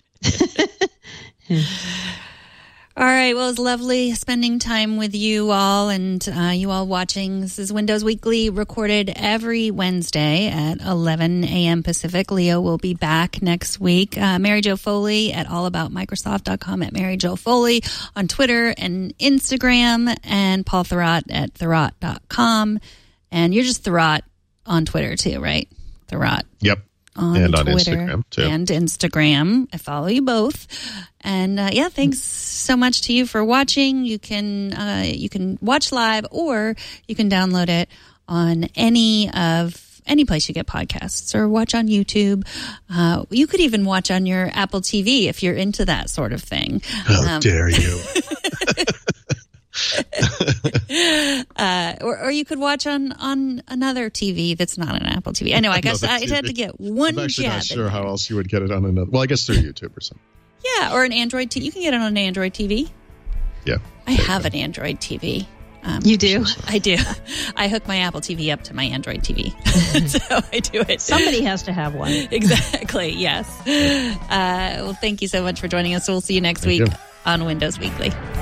All right. Well, it's lovely spending time with you all and uh, you all watching. This is Windows Weekly, recorded every Wednesday at eleven a.m. Pacific. Leo will be back next week. Uh, Mary Jo Foley at all about microsoft dot com, at Mary Jo Foley on Twitter and Instagram, and Paul Thurrott at thurrott dot com. And you're just Thurrott on Twitter too, right? Thurrott. Yep. On And on Twitter Instagram, too. And Instagram. I follow you both. And uh, yeah, thanks so much to you for watching. You can uh, you can watch live, or you can download it on any of any place you get podcasts, or watch on YouTube. Uh, you could even watch on your Apple T V if you're into that sort of thing. How Um, dare you? uh, or, or you could watch on, on another T V that's not an Apple T V. I know. I guess Another I'd T V. have to get one I'm actually jab not in sure there. how else you would get it on another. Well, I guess through YouTube or something. Yeah, or an Android T V. You can get it on an Android T V. Yeah. I have an Android T V. Um, You do? I do. I hook my Apple T V up to my Android T V. So I do it. Somebody has to have one. Exactly, yes. Uh, well, thank you so much for joining us. We'll see you next Thank week you. on Windows Weekly.